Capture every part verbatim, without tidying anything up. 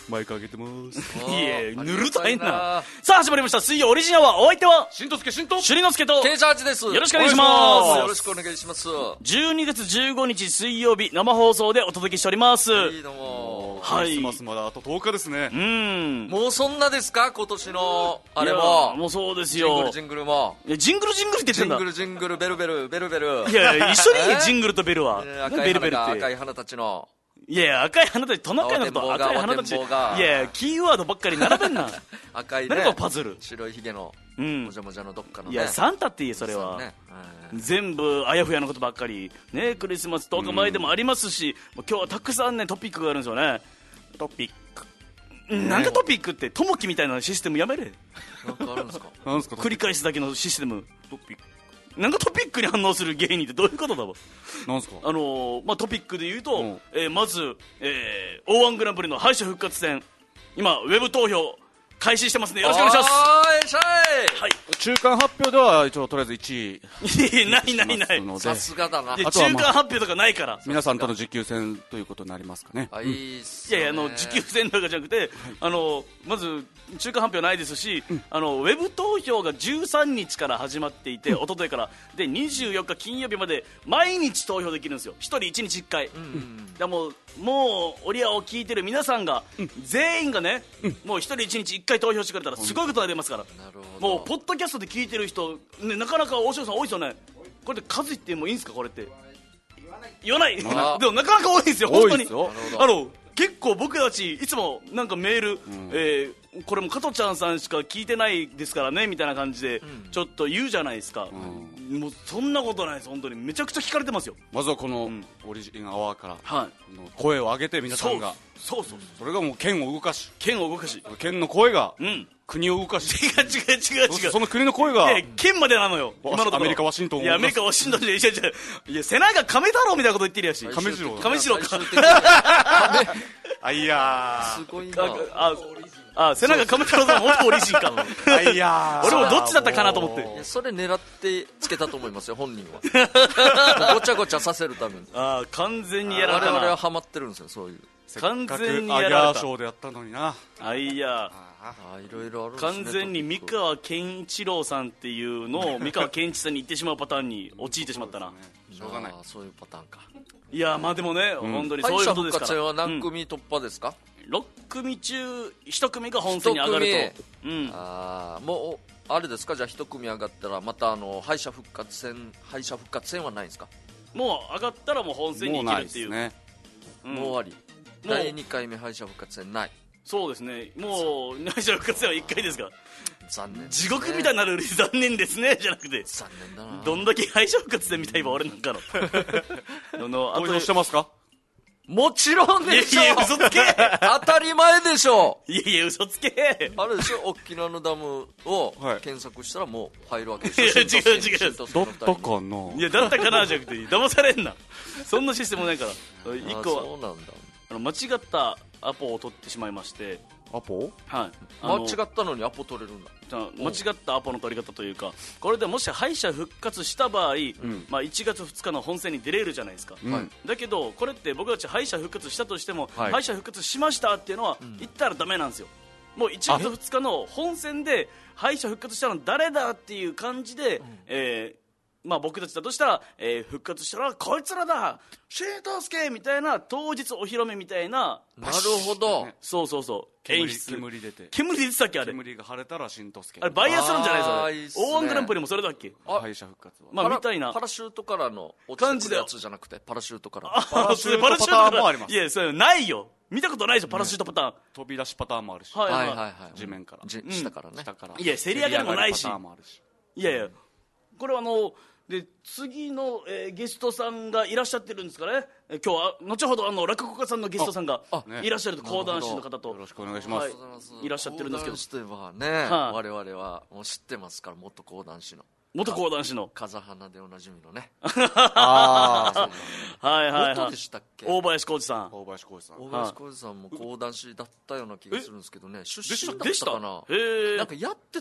マイク上げてます。 いえ、ぬるたいな。さあ始まりました水曜オリジナルは、お相手はしんとすけしんとしゅりのすけとケイジャージです。 よろしくお願いします。 よろしくお願いします。 じゅうにがつじゅうごにち水曜日生放送でお届けしております。 いいのもはい、 クリスマスまだあととおかですね。 うん、 もうそんなですか、今年のあれいもやもうそうですよ。 ジングルジングルもいやジングルジングルって言ってんだ。 ジングルジングルベルベルベルベル。 いやいや一緒にいいジングルとベルは、 えー、赤い花が赤い花たちの、 いや赤い花たち、トナカイのこと赤い花たち、いやキーワードばっかり並べんな。 赤いね、 何かパズル、 白いひげのうん、 もじゃもじゃのどっかのね。 いやサンタって言え、それは、ね、全部あやふやのことばっかりね。クリスマスとおかまえでもありますし、うん、今日はたくさんねトピックがあるんですよね。トピック、なんかトピックってともきみたいなシステムやめれ。 なんかあるんですか。 なんですか、 繰り返すだけのシステム。トピック、なんかトピックに反応する芸人ってどういうことだわ。 なんすか。 あのーまあ、トピックで言うと、 うん、 えー、まず、えー、オーワン グランプリの敗者復活戦、今ウェブ投票開始してますね。よろしくお願いします。はい、 中間発表では一応とりあえずいちいいないないない、 さすがだな。 いや、中間発表とかないから、 皆さんとの持久戦ということになりますかね。 あ、いいっすね、 ね。 いやいや、あの持久戦とかじゃなくて、はい、あのまず中間発表ないですし、うん、あのウェブ投票がじゅうさんにちから始まっていて、うん、一昨日からでにじゅうよっか金曜日まで毎日投票できるんですよ。ひとりいちにちいっかい、うん、だもうもうオリアを聞いてる皆さんが、うん、全員がね、うん、もうひとりいちにちいっかい投票してくれたらすごいことが出ますから、うん、なるほど。もうポッドキャストで聞いてる人、ね、なかなか大城さん多いですよね。これで数言ってもいいんですか。これって言わないでもなかなか多いんですよ、本当に。あの結構僕たちいつもなんかメール、うん、えー、これも加トちゃんさんしか聞いてないですからねみたいな感じでちょっと言うじゃないですか、うん、もうそんなことないです。本当にめちゃくちゃ聞かれてますよ。 まずはこのオリジンアワーから、はい、声を上げて皆さんが、 そうそうそう、 それがもう剣を動かし剣を動かし剣の声が、 うん、 国を動かし、 違う違う違う違う、 その国の声が、 いや県までなのよ今のところ。 アメリカワシントンを、 いやアメリカワシントンで、いやいやいや背中亀太郎みたいなこと言ってるやし。 亀次郎亀次郎か。 あ、いやー、すごいなあああ、背中亀太郎さん元オリジンか。 あ、いやー、 俺もどっちだったかなと思って。 いや、それ狙ってつけたと思いますよ本人は。ごちゃごちゃさせるために。 ああ、完全にやられたな。 我々はハマってるんですよ、そういう。 完全にやられた。 アギャーショーでやったのにな。 あ、いやあ、いろいろあるんですね。 完全に三河健一郎さんっていうのを三河健一さんに言ってしまうパターンに陥ってしまったな。 しょうがない。 そういうパターンか。 いや、まあでもね、うん、本当にそういうことですから。 敗者復活戦は何組突破ですか。 うん、ろっくみ中いち組が本戦に上がると。うん、 あ、もうあれですか。じゃあいち組上がったらまたあの敗者復活戦敗者復活戦はないんですか。 もう上がったらもう本戦に行けるっていう。 もうないですね。 うん、 もう終わり。だいにかいめ敗者復活戦ない。 そうですね、もう敗者復活戦はいっかいですから。 残念、ね、 地獄みたいになるより残念ですねじゃなくて、 残念だな。 どんだけ敗者復活戦みたいば俺なんかの。 投票してますか。 もちろんでしょ。 いやいや嘘つけ。 当たり前でしょ。 いやいや嘘つけ。 あれでしょ、沖縄のダムを検索したらもう入るわけでしょ。 いや違う違う、 だったかな。 いやだったかなじゃなくて騙されんな。そんなシステムないから。一個はそうなんだ。 あの間違ったアポを取ってしまいまして。 アポ？ はい。 間違ったのにアポ取れるんだ。 間違ったアポの取り方というか、これでもし敗者復活した場合、うん、まあ、いちがつふつかの本戦に出れるじゃないですか、うん、だけどこれって僕たち敗者復活したとしても、はい、敗者復活しましたっていうのは言ったらダメなんですよ。もういちがつふつかの本戦で敗者復活したの誰だっていう感じで、うん、えーまあ、僕たちだとしたら、えー、復活したらこいつらだしんとすけみたいな当日お披露目みたいな。 なるほど、 そうそうそう、演出。 煙出て煙出てたっけ。あれ煙が晴れたらしんとすけ。 あれバイアスなんじゃないですか。 いいっすね、 オーワングランプリもそれだっけ。 敗者復活はまあみたいなパラシュートからの落ちてくるやつじゃなくてパラシュートから。 パラシュートパターンもあります。 いやそれないよ、見たことないでしょパラシュートパターン、ね、 飛び出しパターンもあるし、 はいはいはい、 地面から、 うん、下からね、 下からいや競り上がりもないし、 パターンもあるし、 いやいやこれはあので次の、えー、ゲストさんがいらっしゃってるんですかね、えー、今日は後ほどあの落語家さんのゲストさんがいらっしゃると、講談師の方とよろしくお願いします、 はい、いらっしゃってるんですけど、 講談師といえばね、はあ、我々はもう知ってますから、元講談師の元講談師の風花でおなじみのねああはいはいはい、 元でしたっけ、 大林浩二さん、 大林浩二さん大林浩二さんも講談師だったような気がするんですけどね、出身だでったかな、 へえ、 なんかやってた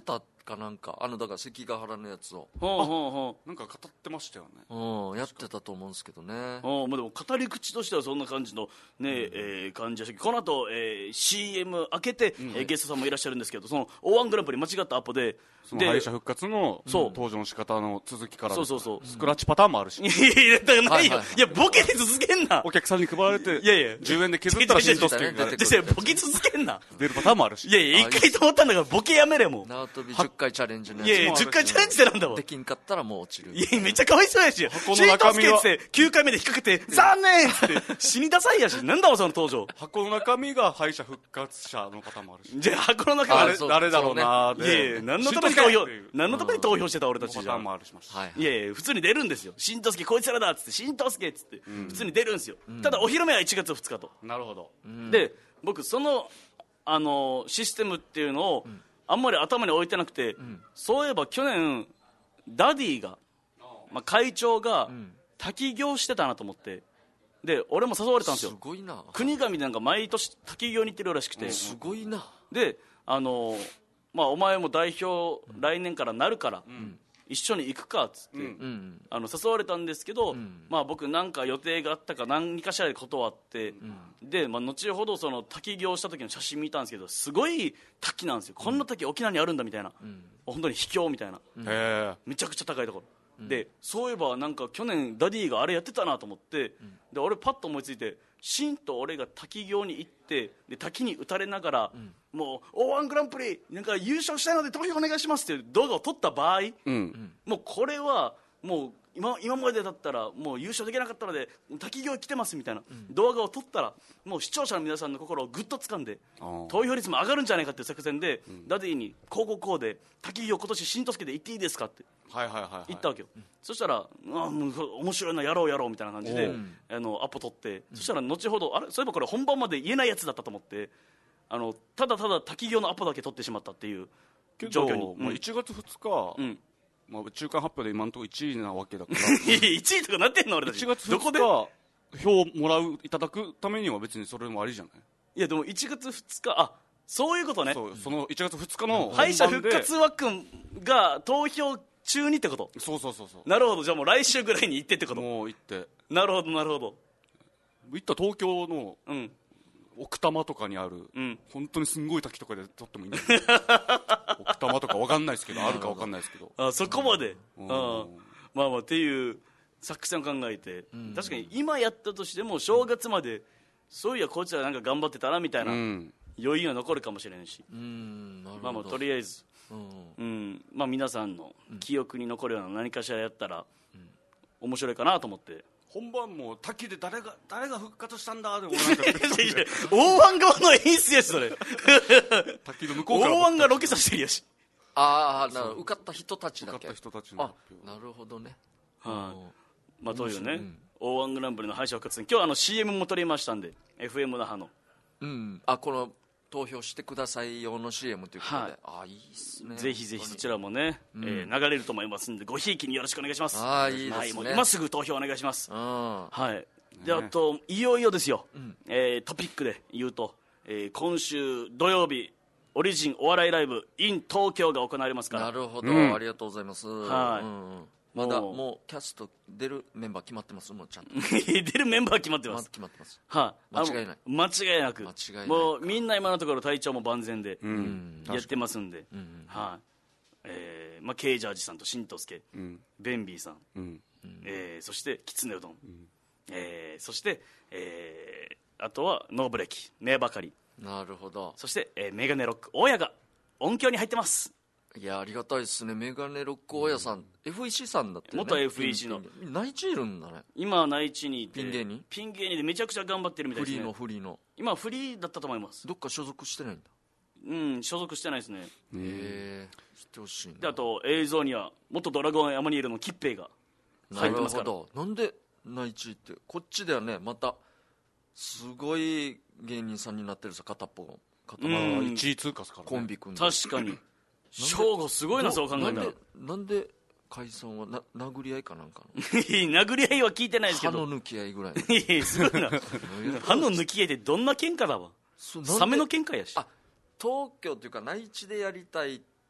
かなんか、あのだから関ヶ原のやつを、 ほうほうほなんか語ってましたよね。 うん、やってたと思うんですけどね。 うおもうでも語り口としてはそんな感じのね、うんえー、感じでしたけど、この後、えー、シーエム 開けて、うんえー、ゲストさんもいらっしゃるんですけど、その オーワン グランプリ間違ったアポでその敗者復活の登場の仕方の続きからそうそうそうスクラッチパターンもあるし、 いやいやだからないよ、いやボケで続けんな、 お客さんに配られていやいやじゅうえんで削ったら新藤助が出てくるボケ続けんな、 出るパターンもあるし、 いやいや一回と思ったんだからボケやめれもう、 縄跳びじゅっかいチャレンジのやついやいやじゅっかいチャレンジってなんだわ、 できんかったらもう落ちる。 いやめっちゃかわいそうやし、 箱の中身は新藤助ってきゅうかいめで引っ掛けて残念って死にダサいやし、なんだわその登場、 箱の中身が敗者復活者のパターンもあるし、 じゃあ箱の中誰誰だろうなーいやいや何のために投票何のために投票してた俺たちじゃん、 パターンもあるしました、 はいいやいや普通に出るんですよ、新藤助こいつらだっつって新藤助っつって普通に出るんですよ、ただお披露目はいちがつふつかと、 なるほど、 で僕その、あのシステムっていうのをあんまり頭に置いてなくて、そういえば去年ダディが、まあ、会長が滝行してたなと思って、で俺も誘われたんですよ、 すごいな、 国神でなんか毎年滝行に行ってるらしくて、 すごいな、 であのまあ、お前も代表来年からなるから、一緒に行くかっつって、 うんあの誘われたんですけど、まあ、僕なんか予定があったか何かしらで断って、で、まあ、後ほどその滝行した時の写真見たんですけど、すごい滝なんですよ、こんな滝沖縄にあるんだみたいな、本当に秘境みたいな、 へめちゃくちゃ高いところ、でそういえばなんか去年ダディがあれやってたなと思って、で俺パッと思いついて、シンと俺が滝行に行ってで滝に打たれながら、もう オーワン グランプリなんか優勝したいので投票お願いしますっていう動画を撮った場合、 うんもうこれはもう 今, 今までだったらもう優勝できなかったので滝行来てますみたいな動画を撮ったら、もう視聴者の皆さんの心をぐっと掴んで投票率も上がるんじゃないかっていう作戦で、ダディにこうこうこうで滝行今年新藤助で行っていいですかってはいはいはいはい言ったわけよ、そしたらあもう面白いなやろうやろうみたいな感じで、 おうあのアポ取って、そしたら後ほどあれそういえばこれ本番まで言えないやつだったと思って、あのただただ滝行のアポだけ取ってしまったっていう状況に、 まあ、いちがつふつか、 うんまあ、中間発表で今のところいちいなわけだからいちいとかなってんの俺たちいちがつふつかどこで票もらういただくためには別にそれもありじゃない。 いやでもいちがつふつかあそういうことね、 そうそのいちがつふつかの敗者本番で復活枠が投票中にってこと。 そうそうそうそうなるほど、じゃあもう来週ぐらいに行ってってこと。 もう行ってなるほどなるほど、 行った東京のうん奥多摩とかにある、 うん本当にすんごい滝とかで撮ってもいいんだよ奥多摩とかわかんないですけどあるかわかんないですけどあそこまで、 うんあまあまあっていう作戦を考えて、確かに今やったとしても正月までそういやこいつらなんか頑張ってたなみたいなうん余韻が残るかもしれんし、 うんなるほど、 まあまあとりあえず、 うんうんまあ、皆さんの記憶に残るような何かしらやったら面白いかなと思って本番も滝で誰が誰が復活したんだでもなんか大湾側の演出やしそれ滝の向こうから大湾がロケさせてるやし、 ああなるほど、受かった人たちだけ、 受かった人たちのあ発表なるほどね、 はいまあというね、 うん大湾グランプリの敗者復活戦今日あの シーエム も撮りましたんで エフエム 那覇のうんあこの投票してください用の シーエム ということで、 はいああいいっすね、 ぜひぜひそちらもね、 うんえー流れると思いますんでごひいきによろしくお願いします。 ああいいですね、 はい、もう今すぐ投票お願いします。 うんはいであといよいよですよ、えートピックで言うと、えー今週土曜日オリジンお笑いライブ in 東京が行われますからなるほど、 うんありがとうございます、 はいうんうんまだもうもうキャスト出るメンバー決まってますもうちゃんと出るメンバー決まってます、 決まってますはい、 間違いないあの間違いなく間違いないもうみんな今のところ体調も万全でうんやってますんで、 んはいえーまあ、ケイジャージさんとしんとすけ、 うんベンビーさん、 うんえーそしてきつねうどん、えーそして、えーあとはノーブレーキ名ばかり、 なるほど、 そして、えーメガネロック大家が音響に入ってます。 いやありがたいですね、メガネロック大家さん、エフイーシー さんだって、ね、 元 エフイーシー のピンピン内地いるんだね、 今は内地にいてピン芸人ピン芸人でめちゃくちゃ頑張ってるみたいフリーのですね。 フリーの今はフリーだったと思います。 どっか所属してないんだ、 うん所属してないですね。 へえ知ってほしいな、 であと映像には元ドラゴン山にいるのキッペイがなる入ってますから。 ほど、なんで内地ってこっちではねまたすごい芸人さんになってるさ、片っぽが片っぽうんがまあいちい通過すからねコンビ組んで確かに正吾すごいなそう考えたら。 なんでなんで解散はな殴り合いかなんかの殴り合いは聞いてないですけど歯の抜き合いぐらいいやすごいな歯の抜き合いってどんな喧嘩だわ。 そうなんでサメの喧嘩やし。 あ東京っていうか内地でやりたいって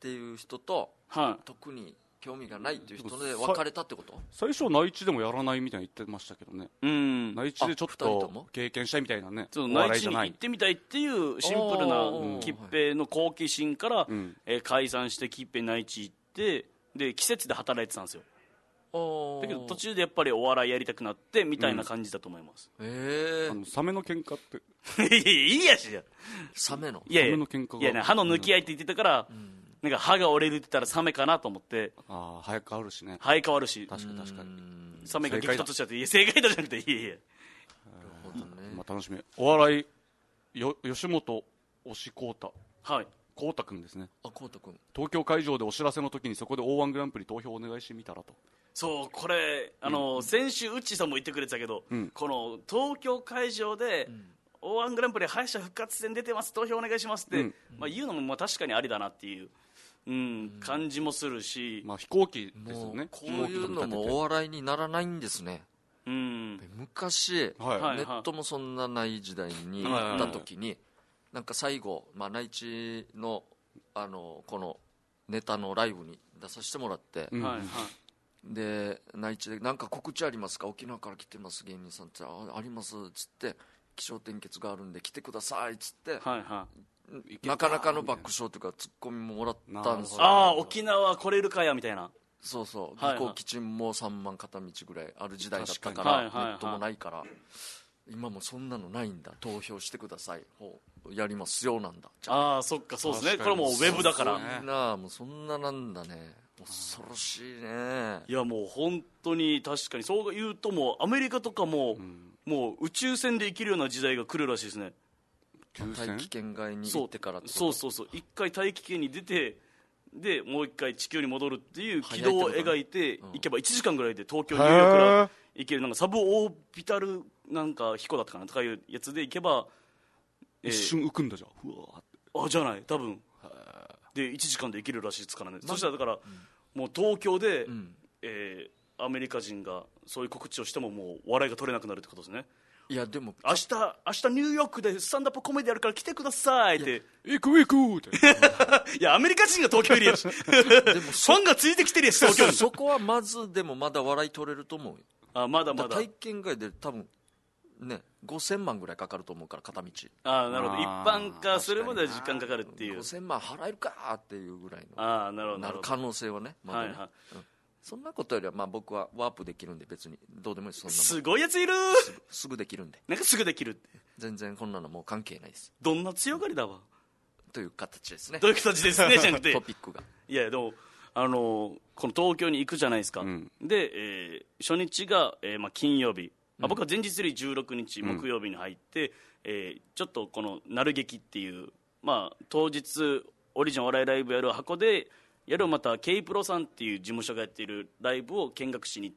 っていう人と、 はい、 特に興味がないっていう人で別れたってこと？ 最初内地でもやらないみたいに言ってましたけどね。 うん、 内地でちょっと経験したいみたいなね。 そう、内地に行ってみたいっていうシンプルな吉平の好奇心から、うん、えー、解散して吉平内地行ってで季節で働いてたんですよ。だけど途中でやっぱりお笑いやりたくなってみたいな感じだと思います。 うん、えー、あのサメの喧嘩っていいやしじゃサメのいやいやサメの喧嘩がいや、ね、歯の抜き合いって言ってたから、うん、なんか歯が折れるって言ったらサメかなと思って。 ああ、早く変わるしね。 生え変わるし、 確かに確かにサメが激突しちゃって、いや正解だじゃなくて、いやいや、 なるほどね、 まあ、楽しみ。お笑いよ吉本推しコータ、 はい、 コータくんですね。 あ、コータくん、 東京会場でお知らせの時にそこで オーワン グランプリ投票お願いしてみたらと。 そう、これあの、うん、先週ウッチーさんも言ってくれてたけど、うん、この東京会場で、うん、オーワン グランプリ敗者復活戦出てます投票お願いしますって、うん、まあ、言うのもまあ確かにありだなっていう、うん、うん、感じもするし、 まあ、飛行機ですよね。 こういうのもお笑いにならないんですね。 うん、 昔、 はい、 ネットもそんなない時代に行った時に、なんか最後、まあ、内地の、あのこのネタのライブに出させてもらって、 うん、はいはい、 で内地でなんか告知ありますか、沖縄から来てます芸人さんって、 あ, ありますっつって、気象点結があるんで来てくださいっつって、 はいはい、 なかなかの爆笑というかツッコミももらったんですよ。 ああ、沖縄来れるかやみたいな。 そうそう、飛行機賃もさんまん片道ぐらいある時代だったから、ネットもないから、今もそんなのないんだ、投票してください、ほうやりますよなんだ。 ああ、そっか、そうですね、これもうウェブだから、 そんなもうそんななんだね、恐ろしいね。 いや、もう本当に確かにそう言うと、もうアメリカとかも、うん、もう宇宙船で行けるような時代が来るらしいですね。 大気圏外に行ってからってこと？ そうそうそう、一回大気圏に出て、でもう一回地球に戻るっていう軌道を描いて行けばいちじかんぐらいで東京ニューヨークから行ける、なんかサブオービタルなんか飛行だったかなとかいうやつで行けば、 えー、一瞬浮くんだじゃん、ふわーって。 あ、じゃない、多分でいちじかんで行けるらしいですからね。そしたらだから、うん、もう東京で、うん、えー、アメリカ人がそういう告知をしてももう笑いが取れなくなるってことですね。 いやでも明日明日ニューヨークでスタンダップコメディあるから来てくださいって、 行く行くっていや、アメリカ人が東京いるやしでもファンがついてきてるやし、東京にそこはまずでもまだ笑い取れると思うよ。 あ、まだまだ体験外で多分ねごせんまんぐらいかかると思うから、片道。 ああ、なるほど、一般化するまでは時間かかるっていう。 ごせんまん払えるかっていうぐらいの、 ああ、なるほど、 なる可能性はね、まだね、はいはい、うん、そんなことよりはまあ僕はワープできるんで別にどうでもいい。そんなすごいやついるすぐ、すぐできるんで。 なんかすぐできるって全然こんなのもう関係ないです。 どんな強がりだわという形ですね。 どういう形ですねじゃなくてトピックが。 いやでもあのこの東京に行くじゃないですか、うん、で、えー、初日が、えーまあ、金曜日、うん、僕は前日よりじゅうろくにち木曜日に入って、うん、えー、ちょっとこのなる劇っていう、まあ、当日オリジナル笑いライブやる箱でやるまた K プロさんっていう事務所がやっているライブを見学しに行って、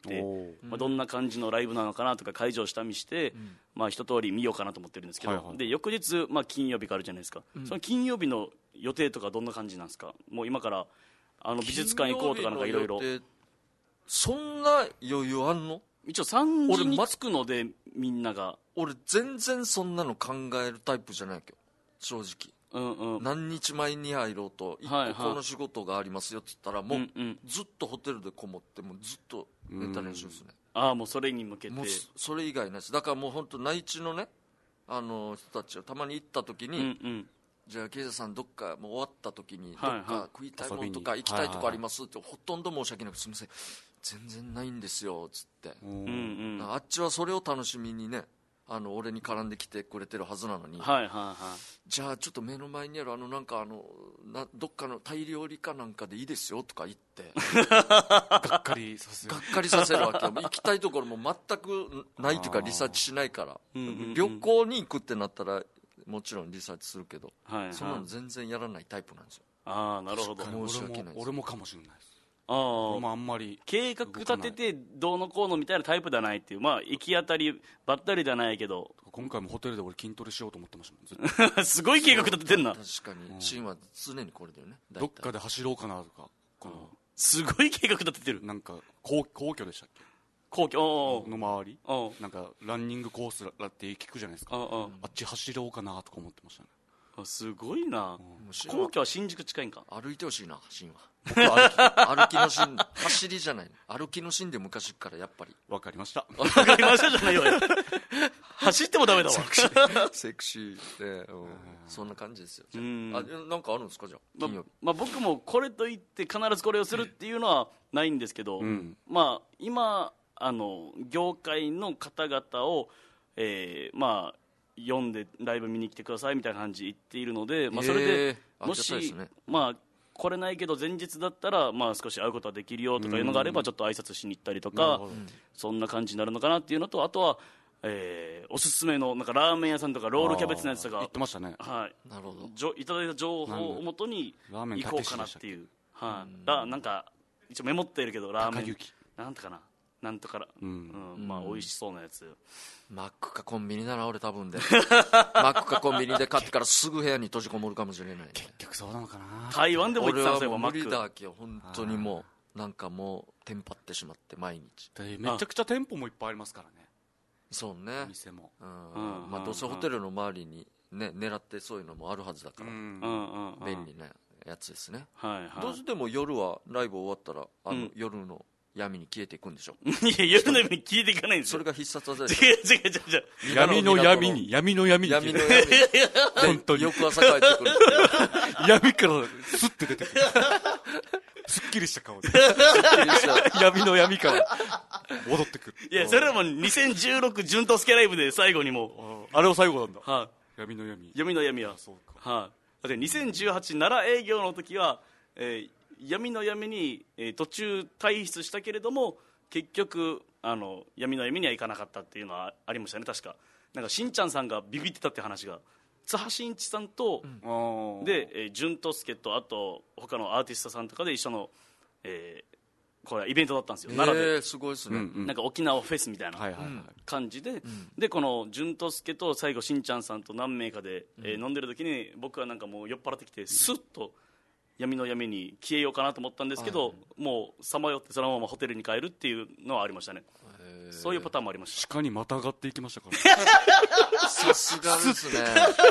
まあ、どんな感じのライブなのかなとか会場を下見して、うん、まあ、一通り見ようかなと思ってるんですけど、はいはい、で翌日、まあ、金曜日があるじゃないですか、うん、その金曜日の予定とかどんな感じなんですか？もう今からあの美術館行こうとかなんかいろいろ。 そんな余裕あんの？ 一応さんじに着くのでみんなが。 俺全然そんなの考えるタイプじゃないけど正直。 うんうん、 何日前に入ろうと一個この仕事がありますよって言ったらもうずっとホテルでこもってもうずっとネタ練習ですね。 ああ、もうそれに向けてもうそれ以外ないです。だからもう本当内地のねあの人たちをたまに行った時に、うんうん、じゃあ刑事さんどっかもう終わった時にどっか食いたいものとか行きたいとこありますってほとんど申し訳なく、すみません全然ないんですよっつって、うんうん、あっちはそれを楽しみにねあの俺に絡んできてくれてるはずなのに、 はいはいはい、 じゃあちょっと目の前にあるあのなんかあのなどっかのタイ料理かなんかでいいですよとか言ってがっかりさせるがっかりさせるわけよ。行きたいところも全くないというかリサーチしないから、うんうんうん、旅行に行くってなったらもちろんリサーチするけど、はいはい、そんなの全然やらないタイプなんですよ。 ああ、なるほど。 申し訳ないです。 俺もかもしれないです。 あ俺もあんまり計画立ててどうのこうのみたいなタイプではないっていう、まあ行き当たりばったりではないけど、 今回もホテルで俺筋トレしようと思ってましたもん。 すごい計画立ててんな。 確かにチームは常にこれだよね。 どっかで走ろうかなとか、このすごい計画立ててる。 なんか皇皇居でしたっけ、 皇居の周りなんかランニングコースだって聞くじゃないですか、あっち走ろうかなとか思ってましたね。 すごいな、 うん、 皇居は新宿近いんか。 歩いてほしいな、シンは。僕は歩き歩きのシン、走りじゃない、歩きのシンで昔からやっぱり。 わかりました。 わかりましたじゃないよ走ってもダメだわ。 セクシーで、うん、そんな感じですよ。じゃあ、 うん、 あ、なんかあるんですか、じゃあ金曜日。 ま、まあ、僕もこれといって必ずこれをするっていうのはないんですけど、うん、まあ今あの業界の方々を、えー、まあ読んでライブ見に来てくださいみたいな感じで言っているので、まあ、それでもし、ね、まあ来れないけど前日だったら、まあ、少し会うことはできるよとかいうのがあればちょっと挨拶しに行ったりとか、そんな感じになるのかなっていうのと、あとは、えー、おすすめのなんかラーメン屋さんとかロールキャベツのやつとか言ってましたね、 はい、 なるほど、 じょいただいた情報をもとに行こうかなっていう、はい、だなんか一応メモってるけどラーメンなんとかななんとかな、うんうん、まあ美味しそうなやつ、 マックかコンビニなら俺多分でマックかコンビニで買ってからすぐ部屋に閉じこもるかもしれない、ね、 結局そうなのかな。 台湾でも行ってたんですよ。 俺はもう無理だけど本当にもうなんかもうテンパってしまって毎日めちゃくちゃ店舗もいっぱいありますからね。 そうね、 お店も、 うんうん、まあどうせホテルの周りにね狙ってそういうのもあるはずだから、うん、便利なやつですね、はいはい、どうしても夜はライブ終わったらあの、うん、夜の闇に消えていくんでしょいや夜の闇に消えていかないんですよ。 それが必殺技です。違う違う違う違う。 闇の闇に闇の闇に闇の闇に本当に翌朝帰ってくる闇からスッて出てくるすっきりした顔で闇の闇から戻ってくる。 いやそれはもうにせんじゅうろく準とスケライブで最後にもうあれを最後なんだ、 はい、 闇の闇闇の闇はそうか、はい、だってにせんじゅうはち奈良営業の時は、えー闇の闇に、えー、途中退出したけれども結局あの闇の闇には行かなかったっていうのはありましたね。確かなんかしんちゃんさんがビビってたって話が津波真一さんと、うん、で、えー、潤と助とあと他のアーティストさんとかで一緒の、えー、これイベントだったんですよ、奈良で。 えー、すごいですね、 うんうん、なんか沖縄フェスみたいな感じで、はいはいはい、でこの潤と助と最後しんちゃんさんと何名かで、えー、飲んでる時に僕はなんかもう酔っ払ってきてスッと闇の闇に消えようかなと思ったんですけど、はい、もうさまよってそのままホテルに帰るっていうのはありましたね。そういうパターンもありました。 地下にまたがっていきましたからさすがですね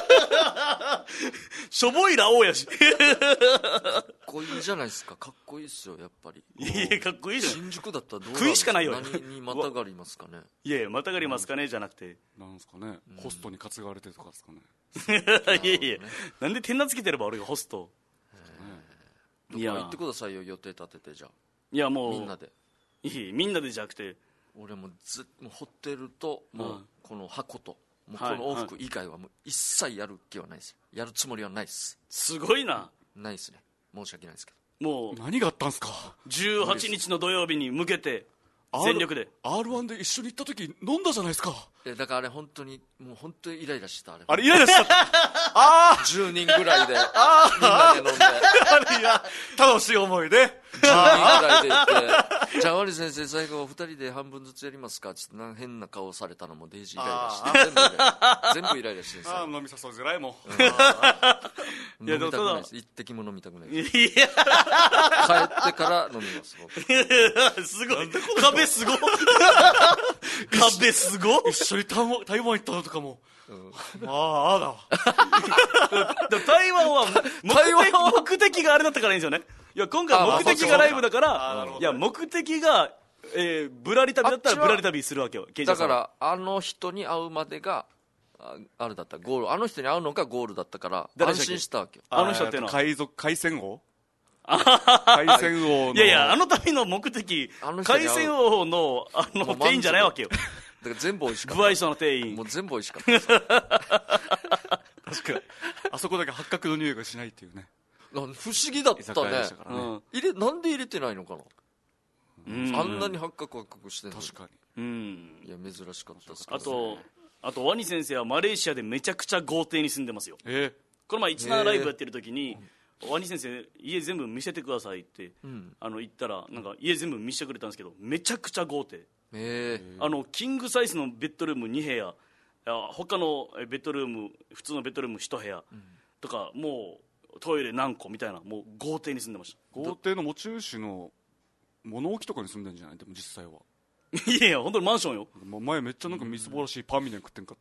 しょぼいラオウやしかっこいいじゃないですか。かっこいいっすよやっぱり。 いやかっこいいじゃん。 新宿だったらどうなんですか。 食いしかないよ。 何にまたがりますかね。 いやいやまたがりますかねじゃなくてなんですかね、うん、ホストに担がれてとかですかねいやいや、ね、なんで点名つけてれば俺がホスト。 いや行ってくださいよ予定立てて。じゃあいやもうみんなで。 いいみんなでじゃなくて俺もずもうホテルともうこの箱ともうこの往復以外はもう一切やる気はないですよ。やるつもりはないです。 すごいな。 ないですね。申し訳ないですけど。もう何があったんすか。 じゅうはちにちの土曜日に向けて全力でアールワン で一緒に行った時飲んだじゃないですか。 えだからあれ本当にもう本当にイライラした。あれあれイライラしたあじゅうにんぐらいでみんなで飲んでいや楽しい思いでじゅうにんぐらいで行ってじゃあワリ先生最後ふたりで半分ずつやりますかちょっとなん変な顔されたのもデイジーイライラして全部イライラ全部イライラしてるんですよ。 あ飲み誘いづらいもん、うん、 飲みたくないです。一滴も飲みたくないです。 いや帰ってから飲みますすごい壁すごい壁すごい一緒に台湾行ったのとかも、うん、ああああだわ台湾は目的, 目的があれだったからいいんですよね。いや今回目的がライブだからいや目的が、えー、ぶらり旅だったらぶらり旅するわけよ。 だからあの人に会うまでが あ, あれだったゴールあの人に会うのがゴールだったから安心したわけよ。 あの人っていうのは海賊海鮮王海鮮王のいやいやあの旅の目的海鮮王のあの店員じゃないわけよ。 だから全部美味しかった。 不愛想の店員もう全部美味しかった確かにあそこだけ八角の匂いがしないっていうね。 不思議だったね。ね、うん、入れなんで入れてないのかな。うんあんなに八角八角してんのに。 確かに、うん、 いや珍しかったです。 あとあとワニ先生はマレーシアでめちゃくちゃ豪邸に住んでますよ。 えー、 この前いちななライブやってる時に、えー、ワニ先生家全部見せてくださいって、うん、あの言ったらなんか家全部見せてくれたんですけどめちゃくちゃ豪邸、 えー、 あのキングサイズのベッドルームに部屋他のベッドルーム普通のベッドルームいち部屋、うん、とかもうトイレ何個みたいなもう豪邸に住んでました。 豪邸の持ち主の物置とかに住んでるんじゃない。でも実際はいやいや本当にマンションよ。 前めっちゃなんかみすぼらしいパンみたいに食ってんかった。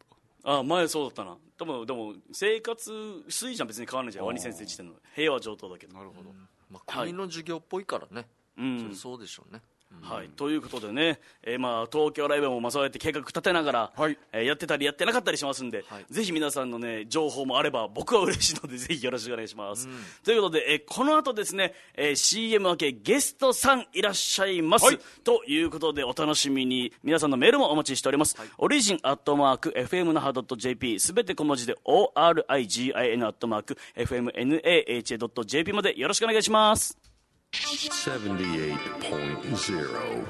あ前そうだったな。多分でも生活水準は別に変わらないじゃん。ワニ先生自体の平和上等だけど。 なるほど、 まあ、国の授業っぽいからね、 うん、 そうでしょうね。 はい、ということでね、えーまあ、東京ライブもまあそうやって計画立てながら、はいえー、やってたりやってなかったりしますんで、はい、ぜひ皆さんの、ね、情報もあれば僕は嬉しいのでぜひよろしくお願いします、うん、ということで、えー、この後ですね、えー、シーエム 明けゲストさんいらっしゃいます、はい、ということでお楽しみに。皆さんのメールもお待ちしております、はい、オリジンアットマーク エフエム 那覇 .jp すべて小文字で オーアールアイジン アットマーク エフエム ナハ ドット ジェーピー までよろしくお願いします。 セブンティーエイトポイントゼロ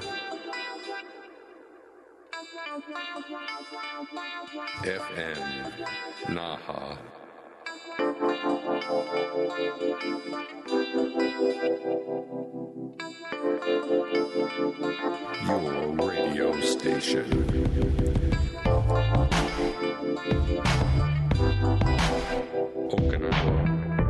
エフエム 那覇 Your radio station Okinawa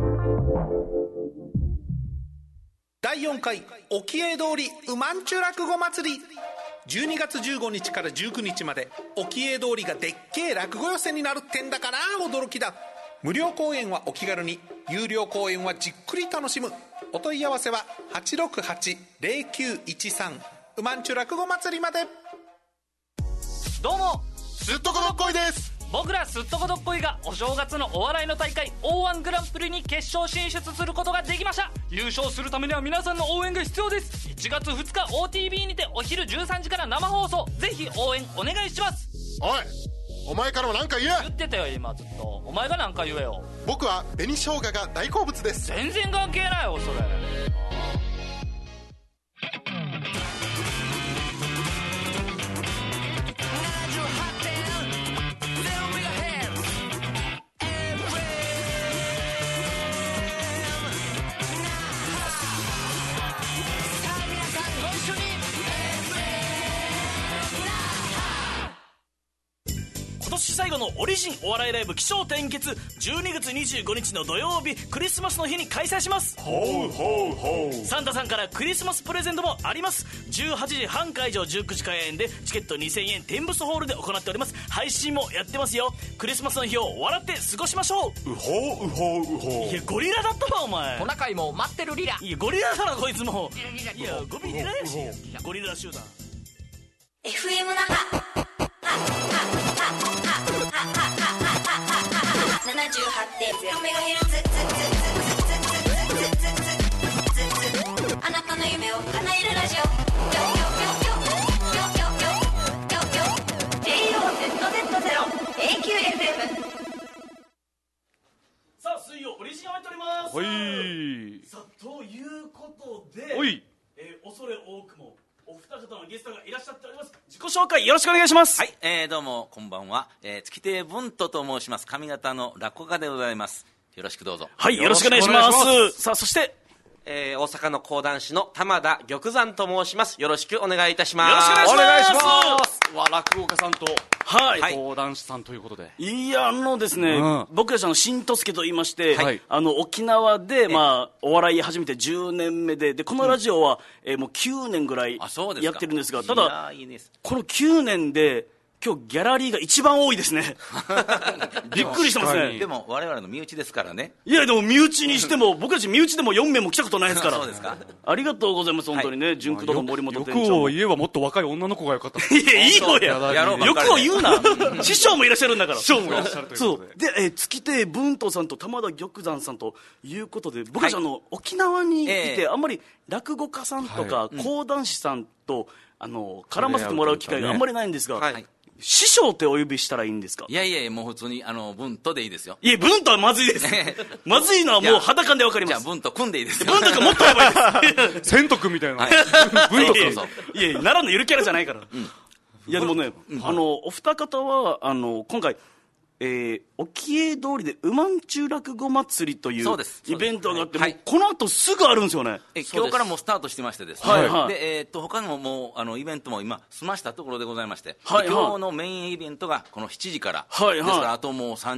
だいよんかい沖永通りうまんちゅ落語祭り、じゅうにがつじゅうごにちからじゅうくにちまで沖永通りがでっけえ落語寄せになるってんだから驚きだ。無料公演はお気軽に、有料公演はじっくり楽しむ。お問い合わせは はちろくはち ゼロきゅういちさん うまんちゅ落語祭りまで。 どうもすっとこどっこいです。 僕らすっとこどっこいがお正月のお笑いの大会 オーワン グランプリに決勝進出することができました。優勝するためには皆さんの応援が必要です。いちがつふつか オーティービー にてお昼じゅうさんじから生放送、ぜひ応援お願いします。 おい、お前からも何か言え。 言ってたよ今ずっと。お前が何か言えよ。 僕は紅生姜が大好物です。 全然関係ないよそれ。 今年最後のオリジンお笑いライブ起承転結、じゅうにがつにじゅうごにちの土曜日クリスマスの日に開催します。 ほうほうほう。 サンタさんからクリスマスプレゼントもあります。じゅうはちじはん会場、じゅうくじ開演でチケットにせんえん、天ブスホールで行っております。配信もやってますよ。クリスマスの日を笑って過ごしましょう。うほううほううほう。 いやゴリラだったわお前。 トナカイも待ってるリラ。 いやゴリラだなこいつも。いやゴミリラやし、ゴリラ集団エフエム 那覇ななじゅうはちてんゼロメガヘルツ、あなたの夢を叶えるラジオ、ジェイオーゼットゼットゼロ エーキューエフエム。 さあ水曜オリジンをやっております。 はいさあということで、 おい、 えー、恐れ多くもお二方のゲストがいらっしゃっております。自己紹介よろしくお願いします。 はい、えー、どうもこんばんは、えー、月亭文斗と申します。上方の落語家でございます。よろしくどうぞ。 はい、よろしくお願いします。さあそして、 えー、大阪の講談師の玉田玉山と申します。よろしくお願いいたします。 よろしくお願いします。 お願いしますわ、落語家さんと、 はい、 講談師さんということで、 いやあのですね、うん、僕たちの新とすけと言いまして、 はい、 あの沖縄で、まあ、お笑い始めてじゅうねんめで、でこのラジオは、うん、えー、もうきゅうねんぐらいやってるんですが、ただいいですこのきゅうねんで今日ギャラリーが一番多いですねびっくりしてますね。 でも我々の身内ですからね。 いやでも身内にしても僕たち身内でもよんめんも来たことないですからそうですか。 ありがとうございます本当にね、はい、純駆動の森本店長。 欲を言えばもっと若い女の子がよかったいやいいよや欲を言うな師匠もいらっしゃるんだから。 師匠もいらっしゃるということで、 そうで、えー、月亭文斗さんと玉田玉山さんということで、僕たち、はい、あの沖縄にいて、えー、あんまり落語家さんとか、はい、講談師さんとあの絡ませてもらう機会があんまりないんですが、はいはい、師匠ってお呼びしたらいいんですか。 いやいやいや、もう普通にあの文斗でいいですよ。 いや文斗はまずいですまずいのはもう裸で分かります。 じゃあ文斗組んでいいですよ。 文斗がもっとやばいです千斗君みたいな、はい、文斗君そういやいや奈良のゆるキャラじゃないから、うん、いやでもね、うん、あのお二方はあの今回えー、沖永通りでうまんちゅう落語祭りというイベントがあって、はい、この後すぐあるんですよね。 え今日からもうスタートしてましてですね、はいはい、でえー、っと他にももうあのイベントも今済ましたところでございまして、はいはい、今日のメインイベントがこのしちじから、はいはい、ですからあともうさんじゅっぷ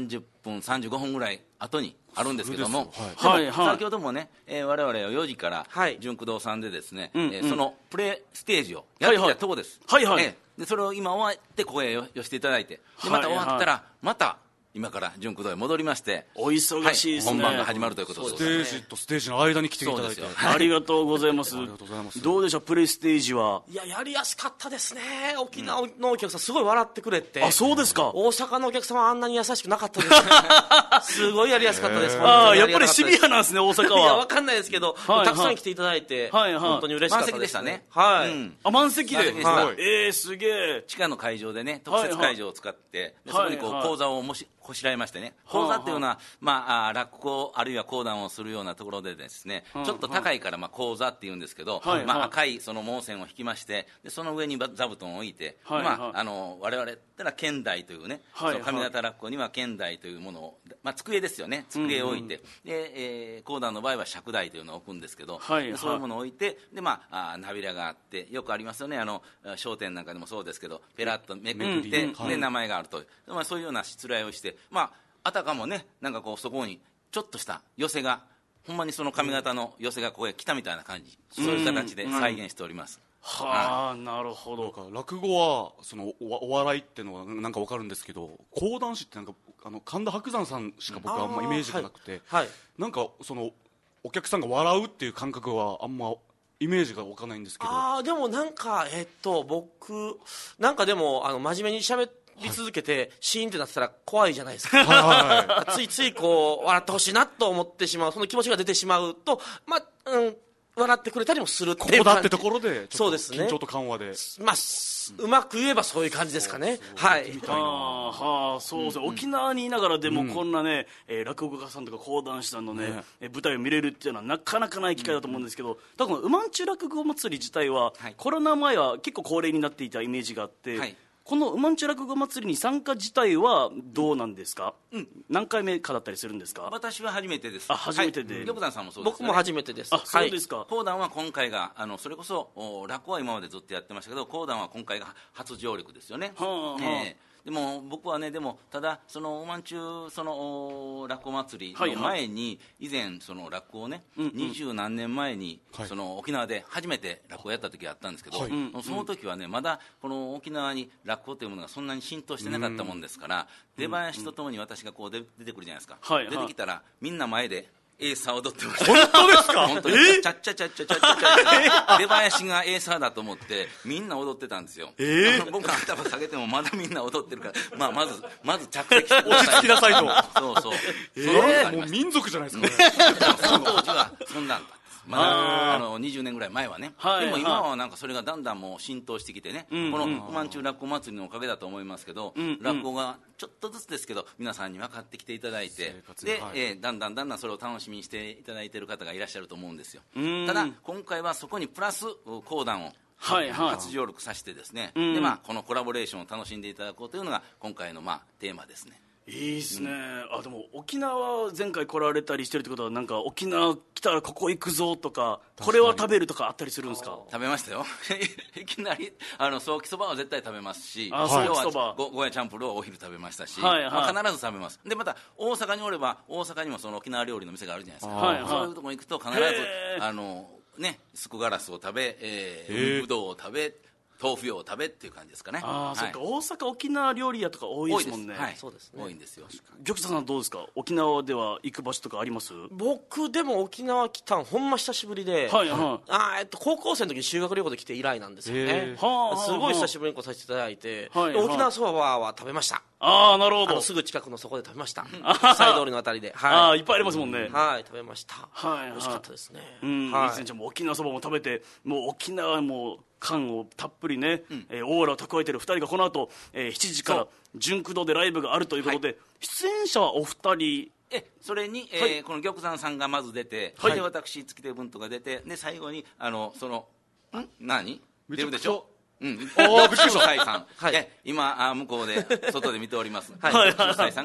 ぷんさんじゅうごふんぐらい後にあるんですけども、 はいはい、 先ほどもね、えー、我々はよじから純駆動さんでですね、はい、えー、そのプレイステージをやってきたところです、 はいはい、 えー、でそれを今終わってここへよ寄せていただいて、でまた終わったらまた今から純駆動へ戻りまして、 お忙しいですね、 はい、本番が始まるということです。 ステージとステージの間に来ていただいて、 ありがとうございます。どうでしょう、プレイステージは。 いや、やりやすかったですね。沖縄のお客さんすごい笑ってくれて、 あ、そうですか。 大阪のお客様はあんなに優しくなかったですね。すごいやりやすかったです。 ああ、やっぱりシビアなんですね、大阪は。 いや、わかんないですけど、はいはい、たくさん来ていただいて、はいはい、本当に嬉しかったです。 満席でしたね。 はい。 うん、 あ、満席で。 満席でした。はい、 えー、すげえ。 地下の会場でね、特設会場を使って、はいはい、でそこにこう講座をもしこしらえましてね、講座っていうのは、まあ、落語あるいは講談をするようなところでですね、ちょっと高いからまあ講座っていうんですけど、まあ、赤いその毛線を引きまして、でその上に座布団を置いて、はいはい、まあ、あの我々だったら剣台というね、はいはい、その上方落語には剣台というものを、まあ、机ですよね、机を置いて、うんうん、で、えー、講談の場合は尺台というのを置くんですけど、はいはい、そういうものを置いて、で、まあ、あ扉があって、よくありますよね、あの商店なんかでもそうですけど、ペラッとめくって、うんうん、で名前があるという、まあ、そういうようなしつらいをして、まあ、あたかもね、なんかこうそこにちょっとした寄せが、ほんまにその髪型の寄せがここへ来たみたいな感じ、そういう形で再現しております。 うんうん、はあ、なるほど。 落語はその お, お笑いっていうのはなんかわかるんですけど、講談師ってなんかあの神田伯山さんしか僕はあんまイメージがなくて、はいはい、なんかそのお客さんが笑うっていう感覚はあんまイメージが湧かないんですけど。 あ、でもなんかえっと僕なんかでもあの真面目に喋ってり続けて、はい、シーンってなってたら怖いじゃないですか、はいはい、ついついこう笑ってほしいなと思ってしまう、その気持ちが出てしまうと、まあ、うん、笑ってくれたりもするっていう感じ。 ここだってところでちょっと緊張と緩和で、 まあ、うまく言えばそういう感じですかね。はい。 ああ、はあ、そうですね、うんうん、沖縄にいながらでもこんなね、うん、えー、落語家さんとか講談師さんのね、ね、えー、舞台を見れるっていうのはなかなかない機会だと思うんですけど、うん、多分うまんちゅう落語祭り自体は、はい、コロナ前は結構恒例になっていたイメージがあって、はい、このうまんちゅう落語祭りに参加自体はどうなんですか、うん、何回目かだったりするんですか。 私は初めてです。 あ、初めてで、 はい、玉山さんもそうですよね。 僕も初めてです。 あ、そうですか。 講談は今回があのそれこそ落語は今までずっとやってましたけど、講談は今回が初上陸ですよね。はあ、えーでも僕はね、でもただそのおまんちゅうその落語祭りの前に、以前その落語をね、二十何年前にその沖縄で初めて落語やった時があったんですけど、その時はね、まだこの沖縄に落語というものがそんなに浸透してなかったもんですから、出囃子とともに私がこう出てくるじゃないですか。出てきたらみんな前でエーサー踊ってました。 本当ですか。 本当に、えー、チャッチャチャッチャチャッチャチャッ出囃子がエーサーだと思ってみんな踊ってたんですよ。えー、僕が頭下げてもまだみんな踊ってるから、まあ、まずまず着席してください。 落ち着きなさいと。 そうそう、 えー、もう民族じゃないですか、ね、 その当時はそんなんだ。まだあのにじゅうねんぐらい前はね、はい、でも今はなんかそれがだんだんもう浸透してきてね、うん、このうまんちゅう落語祭りのおかげだと思いますけど、うん、落語がちょっとずつですけど皆さんに分かってきていただいて、で、はい、えー、だんだんだんだんそれを楽しみにしていただいている方がいらっしゃると思うんですよ。ただ今回はそこにプラス講談をはいはい、初上陸させてですね、うん、でまあ、このコラボレーションを楽しんでいただこうというのが今回のまあテーマですね。 いいですね、うん、あでも沖縄前回来られたりしてるってことは、なんか沖縄来たらここ行くぞとか、これは食べるとかあったりするんですか。 食べましたよいきなりあのソーキそばは絶対食べますし、 あ、ソーキそば、 ゴーヤチャンプルーはお昼食べましたし、はいはい、まあ、必ず食べます。でまた大阪におれば大阪にもその沖縄料理の店があるじゃないですか、はいはい、そういうところに行くと必ずあのね、スクガラスを食べ、えー、ぶどうを食べ、豆腐を食べっていう感じですかね。 あ、はい、そっか、大阪沖縄料理屋とか多いですもんね。 はい、そうですね、多いんですよ。 玉田さんどうですか、沖縄では行く場所とかあります。 僕でも沖縄来たんほんま久しぶりで、はいはい、あ、えっと、高校生の時に修学旅行で来て以来なんですよね。すごい久しぶりに来させていただいて、はいはい、沖縄そばは食べました。 ああ、なるほど。 すぐ近くのそこで食べました。サイ通りのあたりで、はい、 ああ、いっぱいありますもんね。 はい、食べました。 はい、 美味しかったですね。 うん、はい、いいですね。じゃあもう沖縄そばも食べて、もう沖縄も缶をたっぷりね、うん、えー、オーラを蓄えてるふたりがこの後、えー、しちじから純駆動でライブがあるということで、はい、出演者はお二人。 えそれに、えーはい、この玉山さんがまず出て、はい、で私月手文とか出て、で最後にあのそのん何出るでしょ。うん、おー、びっくりした。さん、はい、え今あ向こうで外で見ております。はい、さんが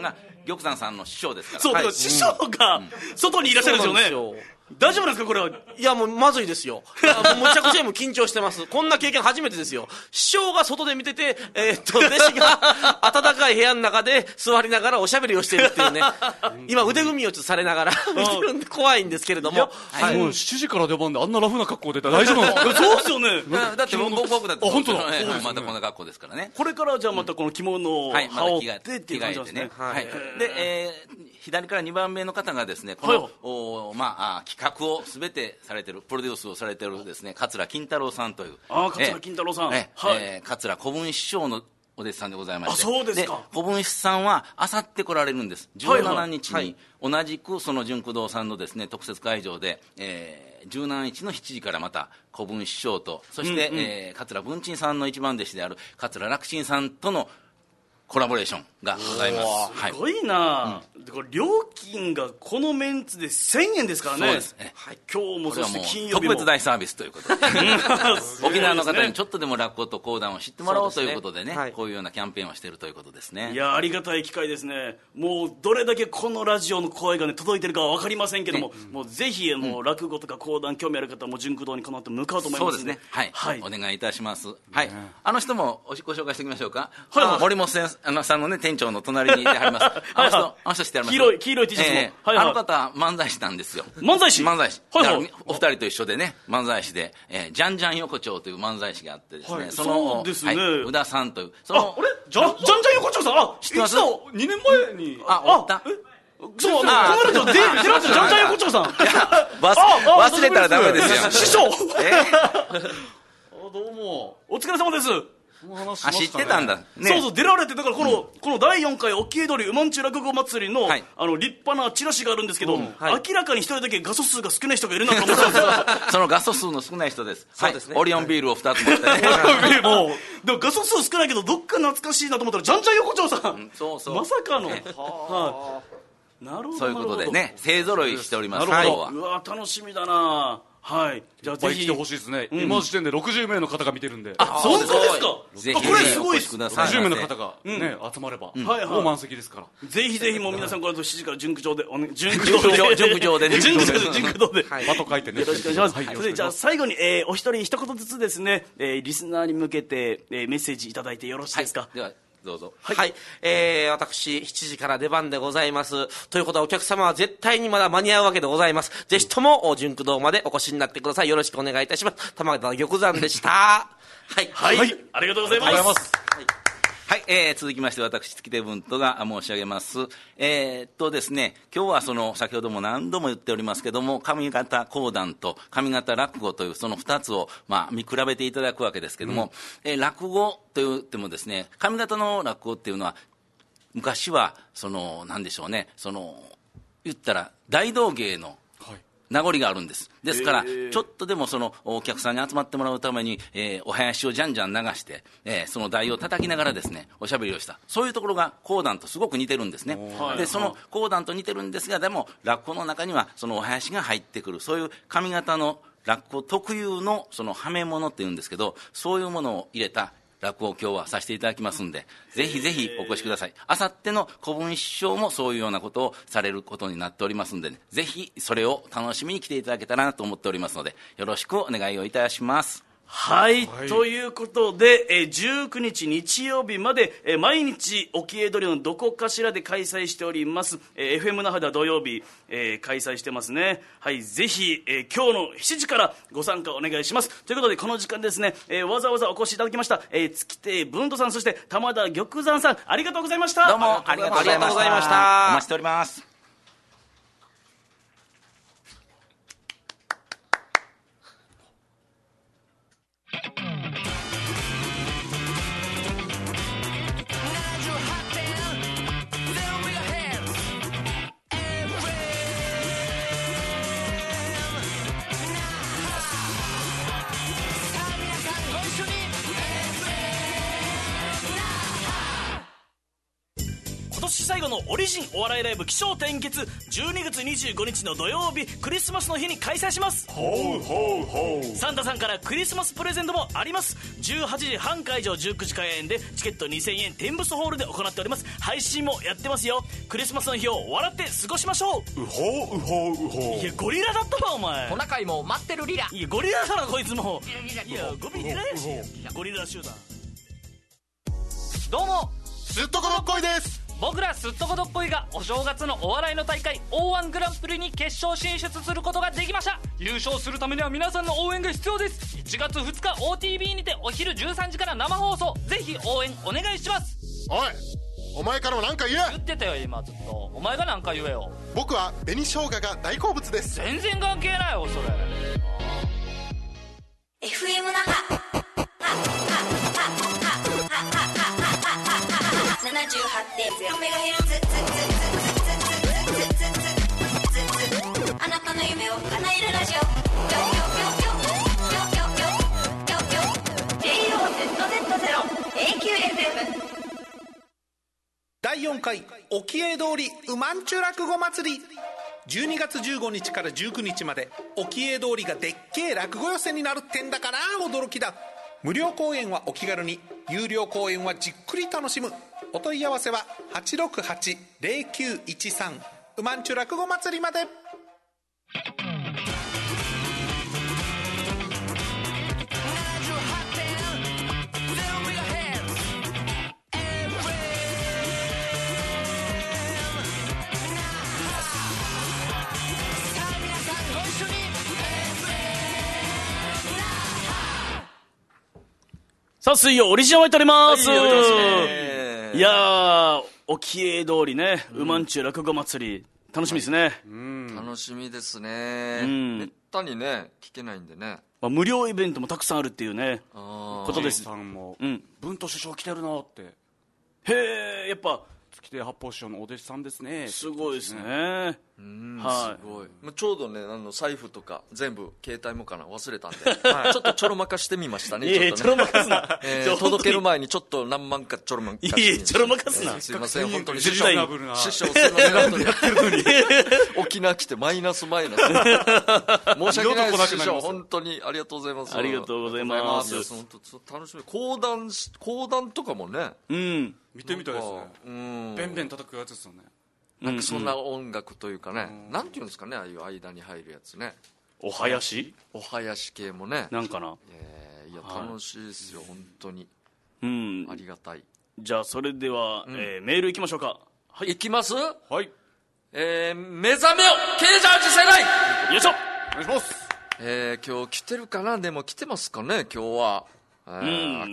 玉山さんの師匠ですから。 そう、だから師匠が外にいらっしゃるんですよね。大丈夫なんですかこれは。 いやもうまずいですよ。むちゃくちゃ緊張してます。こんな経験初めてですよ。師匠が外で見てて、えー、っと弟子が暖かい部屋の中で座りながらおしゃべりをしてるっていうね。今腕組みをちょっとされながら見てるんで怖いんですけれども、 はい、もうしちじから出番であんなラフな格好出たら大丈夫なの？ そうですよね。 だって僕僕だって本当だ、 ね、またこんな格好ですからね。 これからじゃあまたこの着物を羽織ってっていう感じですね。 はい。で、えー、左からにばんめの方がですね、この、はい、おまあ企画をすべてされてる、プロデュースをされてるですね、桂金太郎さんという。 ああ、桂金太郎さん。 えー、はい、えー、桂小文師匠のお弟子さんでございまして。 あ、そうですか。 で、小文師さんはあさって来られるんです。じゅうしちにちに同じくその純駆堂さんのですね特設会場で、えー、じゅうしちにちのしちじからまた小文師匠と、そして、うんうん、えー、桂文珍さんの一番弟子である桂楽珍さんとのコラボレーションがございます。 すごいな、うん、これ料金がこのメンツでせんえんですからね。 そうですね、 はい、今日もそして金曜日も特別大サービスということで沖縄の方にちょっとでも落語と講談を知ってもらおうということでね、はい、こういうようなキャンペーンをしているということですね。 いやありがたい機会ですね。もうどれだけこのラジオの声が、ね、届いてるかは分かりませんけども、ね、もうぜひもう落語とか講談興味ある方はもう純駆堂にこの後向かうと思いますので。 そうですね、はい、はい、お願いいたします、はい、 ね、 あの人もご紹介しておきましょうか、 はいはい、 森本さんのね店長の隣にいてはりますあの人、あの人知ってはります。 黄色い黄色い T シャツも、 えーはいはい、あの方漫才師なんですよ。 漫才師漫才師、 はいはい、 お二人と一緒でね漫才師で、えー、じゃんじゃん横丁という漫才師があってですね、 はい、 そのそうですね、はい、 宇田さんというそのあ、あれじゃんじゃんじゃん横丁さん、あ、 知ってます？ にねんまえにあ、おったえそう、このラジオ出られてるじゃんじゃん横丁さん忘れたらダメですよ師匠えあ、どうもお疲れ様です。 あ、知ってたんだ、ね、 そうそう出られて、だからこの、うん、このだいよんかい沖江通りうまんちゅう落語祭りの、はい、あの立派なチラシがあるんですけど、うんはい、明らかに一人だけ画素数が少ない人がいるなと思ったんですよその画素数の少ない人です。 そうですね、 はい、オリオンビールをふたつ持ってねもうでも画素数少ないけどどっか懐かしいなと思ったらじゃんじゃん横丁さん、うん、 そうそうまさかの、 ね、 はあ、なるほど、 そういうことでね勢ぞろいしております。 なるほど、はい、うわ楽しみだな。はい、じゃあぜひ来てほしいですね、うん、今時点でろくじゅうめいの方が見てるんで。 あ、そうですか。 ぜひこれすごいです。 ろくじゅうめいの方が、ね、うん、集まれば、うん、もう満席ですから、 ぜひぜひもう皆さんこの後しちじから純駆場で純駆場で純駆場で純駆場でバト書いてね、 よろしくお願いします。はい、それでじゃあ最後に、えー、お一人一言ずつですね、えー、リスナーに向けて、えー、メッセージいただいてよろしいですか。 はい、ではどうぞ。 はい、はい、えー、私しちじから出番でございます。ということはお客様は絶対にまだ間に合うわけでございます。ぜひとも純駆堂までお越しになってください。よろしくお願いいたします。玉田玉山でしたはい、 はいはい、ありがとうございます。 はいはい、えー、続きまして私月手文とが申し上げます。えー、っとですね今日はその先ほども何度も言っておりますけども上方講談と上方落語というそのふたつを、まあ、見比べていただくわけですけども、うん、えー、落語といってもですね上方の落語っていうのは昔はその何でしょうねその言ったら大道芸の名残があるんです。ですから、えー、ちょっとでもそのお客さんに集まってもらうために、えー、お囃子をじゃんじゃん流して、えー、その台を叩きながらですねおしゃべりをした、そういうところが講談とすごく似てるんですね。でその講談と似てるんですが、でも落語の中にはそのお囃子が入ってくる、そういう上方の落語特有のそのはめ物っていうんですけど、そういうものを入れた落語を今日はさせていただきますんで、ぜひぜひお越しください。あさっての古文師匠もそういうようなことをされることになっておりますんで、ね、ぜひそれを楽しみに来ていただけたらなと思っておりますので、よろしくお願いをいたします。 はい、はい、ということで、えー、じゅうくにち日曜日まで、えー、毎日沖江戸のどこかしらで開催しております、えー、エフエム 那覇では土曜日、えー、開催してますね。はい、ぜひ、えー、今日のしちじからご参加お願いします。ということでこの時間ですね、えー、わざわざお越しいただきました、えー、月手文人さん、そして玉田玉山さん、ありがとうございました。 どうもありがとうございました。お待ちしております。 今年最後のオリジンお笑いライブ起承転結じゅうにがつにじゅうごにちの土曜日クリスマスの日に開催します。 ほうほうほう。 サンタさんからクリスマスプレゼントもあります。じゅうはちじはん会場、じゅうくじ開演でチケットにせんえん、天ブスホールで行っております。配信もやってますよ。クリスマスの日を笑って過ごしましょう。 うほううほううほう。 いやゴリラだったわお前。 トナカイも待ってるリラ。 いやゴリラだなこいつも。いやゴビリラやし。ゴリラ集団。 どうもすっとこどっこいです。 僕らすっとこどっこいがお正月のお笑いの大会 オーワン グランプリに決勝進出することができました。優勝するためには皆さんの応援が必要です。いちがつふつか オーティービー にてお昼じゅうさんじから生放送、ぜひ応援お願いします。 おい、お前からも何か言え。 言ってたよ今ずっと。お前が何か言えよ。 僕は紅生姜が大好物です。 全然関係ないよそれ。 エフエム 那覇ななじゅうはちてんゼロメガヘルツ、あなたの夢を叶えるラジオ。ジェイオーゼットゼットゼロ エーキューエフエムだいよんかい沖江通りうまんちゅ落語祭り、じゅうにがつじゅうごにちからじゅうくにちまで沖江通りがでっけえ落語寄せになるってんだから驚きだ。無料公演はお気軽に、有料公演はじっくり楽しむ。お問い合わせは はちろくはち ゼロきゅういちさん うまんちゅ落語祭りまで。 さあ水曜オリジナルをやっております、 はい、やってますね。 いやー沖江通りね、うまんちゅ落語祭り楽しみですね、はい、 うん楽しみですね、うん、めったにね聞けないんでね、 まあ、無料イベントもたくさんあるっていうねことです。 さんも、うん、文と師匠来てるのって。 へえ、やっぱ月亭八方師匠のお弟子さんですね。 すごいですね。 うん、はい、すごい。ちょうどね、あの財布とか全部携帯もかな忘れたんで、はい、ちょっとちょろまかしてみましたね。 いやちょろまかすな、 えー、届ける前にちょっと何万かちょろまかしてみました。 いやちょろまかすな、 えー、すいません本当に師匠師匠すいません本当に沖縄来てマイナスマイナス申し訳ないです師匠、本当にありがとうございます。 ありがとうございます。 本当楽しみ。講談講談とかもね、 うん見てみたいですね。うん、ベンベン叩くやつですよね。 なんかそんな音楽というかね、うん、なんていうんですかね、ああいう間に入るやつね。 お囃子お囃子系もね、 なんかな。 えー、いや楽しいですよ、はい、本当に。 うん、 ありがたい。 じゃあそれでは、うんえー、メールいきましょうか。 はい、いきます。 はい。 えー、目覚めよケージャージ世代。 よいしょ。 お願いします。 えー、今日来てるかな。でも来てますかね今日は。うん、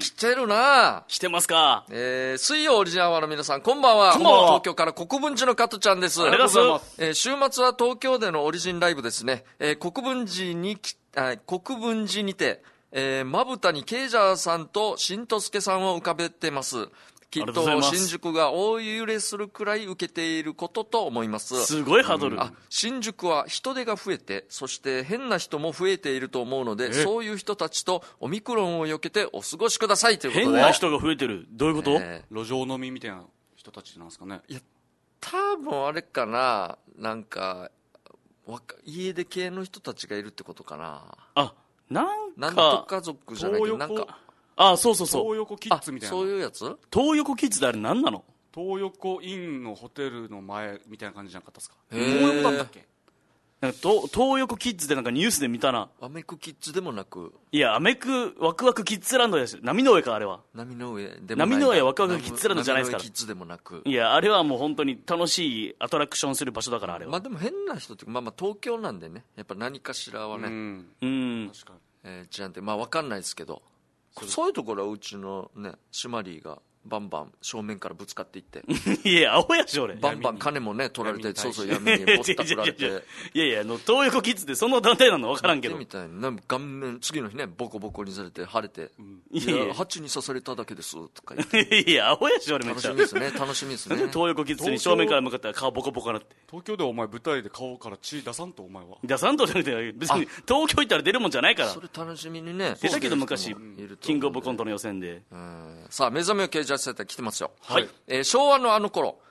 来てるな。 来てますか。 えー、水曜オリジナルの皆さんこんばんは。 こんばんは。 東京から国分寺の加トちゃんです。 ありがとうございます。 えー、週末は東京でのオリジンライブですね。えー、国分寺にきあ国分寺にて、えー、まぶたにケイジャーさんと新之助さんを浮かべてます。きっと新宿が大揺れするくらい受けていることと思います。 すごいハードル、 うん、あ新宿は人手が増えて、そして変な人も増えていると思うので、そういう人たちとオミクロンを避けてお過ごしくださいということで。 変な人が増えてる、どういうこと、えー、路上飲みみたいな人たちなんですかね。 いや多分あれかな、なんか家出系の人たちがいるってことかな。 あなんかなんとか族じゃないけど、なんかあそうそうそう、 東横キッズみたいな。 そういうやつ。 東横キッズであれ何なの。 東横インのホテルの前みたいな感じじゃなかったですか。 東横だったっけ。 なんか東東横キッズでなんかニュースで見たな。 アメクキッズでもなく、 いやアメクワクワクキッズランドです。波の上かあれは。 波の上でもない。 波の上ワクワクキッズランドじゃないですから。 波の上キッズでもなく、 いやあれはもう本当に楽しいアトラクションする場所だからあれは。 まあでも変な人ってまあまあ東京なんでね、やっぱ何かしらはね、うん、 うん確かに、えー、じゃんってまあ分かんないですけど、そういうところはうちのねシマリーがバンバン正面からぶつかっていっていや青やし俺バンバン金もね取られて、そうそう闇にぼったくられていやいやあの東横キッズってその団体なの分からんけどみたいな、顔面次の日ねボコボコにされて腫れて、うん、いやいや蜂に刺されただけですとか言っていや青やし俺めっちゃ楽しみですね楽しみですね東横キッズに正面から向かったら顔ボコボコなって。 東京でお前舞台で顔から血出さんと。お前は出さんとじゃなくて別に東京行ったら出るもんじゃないから。 それ楽しみにね出たけど昔キングオブコントの予選で。 うんさあ目覚めをケージャー世代来てますよ。 はい、 えー、昭和のあの頃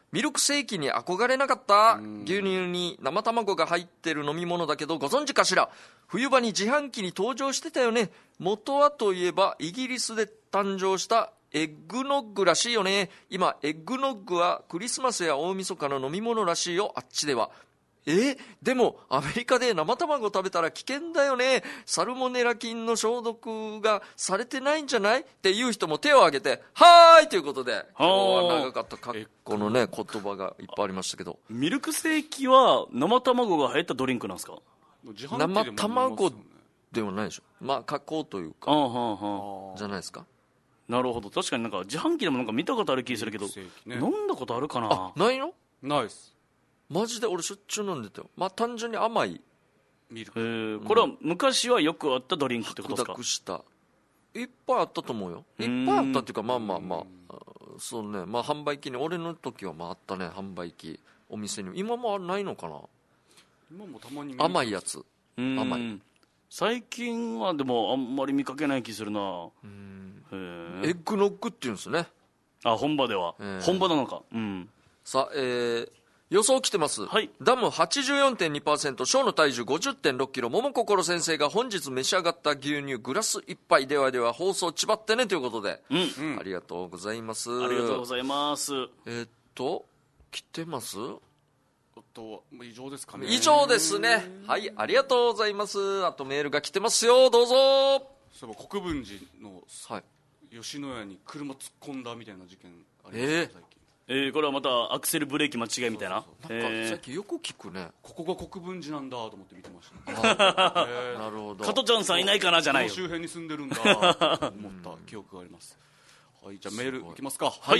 ミルクセーキに憧れなかった。牛乳に生卵が入ってる飲み物だけどご存知かしら。冬場に自販機に登場してたよね。元はといえばイギリスで誕生したエッグノッグらしいよね。今エッグノッグはクリスマスや大晦日の飲み物らしいよ、あっちでは。えでもアメリカで生卵食べたら危険だよね。サルモネラ菌の消毒がされてないんじゃないっていう人も手を挙げてはーいということで、今日は長かった格好のね言葉がいっぱいありましたけど、 ミルクセーキは生卵が入ったドリンクなんですか？ 生卵ではないでしょ。まあ加工というかじゃないですか。 なるほど。確かになんか自販機でもなんか見たことある気するけど、ね、飲んだことあるかな。 あ、ないの？ ないです。 マジで俺しょっちゅう飲んでたよ。まあ単純に甘いミルク、えー、これは昔はよくあったドリンクってことですか？ 白濁したいっぱいあったと思うよ。いっぱいあったっていうか、まあまあまあそうね、まあ販売機に俺の時はまああったね、販売機お店に。今もないのかな。 今もたまに甘いやつ。甘い。 最近はでもあんまり見かけない気するな。 うん、エッグノッグっていうんですね。 あ、本場では、えー、本場なのか。うん、 さあ、えー予想来てます、はい、ダム はちじゅうよんてんにパーセント、 小の体重 ごじゅってんろっキロ、桃心先生が本日召し上がった牛乳グラスいっぱい。ではでは放送ちばってねということで、うん、ありがとうございます。 ありがとうございます。 えー、っと来てます。 おっと以上ですかね。 以上ですね。はい、ありがとうございます。あとメールが来てますよ、どうぞ。 そういえば国分寺の、はい、吉野家に車突っ込んだみたいな事件ありました、 えー、 最近。 えー、これはまたアクセルブレーキ間違いみたいな。 そうそうそう、なんか最近よく聞くね、 ここが国分寺なんだと思って見てました、 ね、えー、なるほど。 加トちゃんさんいないかなじゃないよ、 周辺に住んでるんだと思った記憶があります。はい、じゃあメールいきますか。 はい、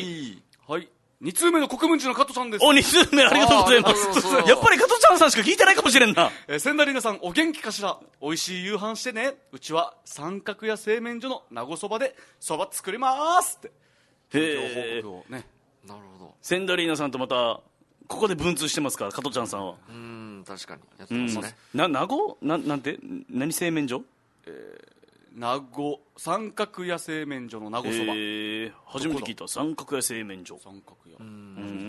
はい、に通目の国分寺の加トさんです。 お、に通目ありがとうございます。やっぱり加トちゃんさんしか聞いてないかもしれんな。 えー、千田里奈さんお元気かしら。おいしい夕飯してね。うちは三角屋製麺所の名護そばでそば作りますってへ情報をね。 なるほど。 千田里奈さんとまたここで文通してますから加トちゃんさんは。 うん、確かにやってますね。 な名護 な, なんて何製麺所？ えー、名護三角屋製麺所の名護そば。 えー、初めて聞いた。三角屋製麺所。 三角屋。うん。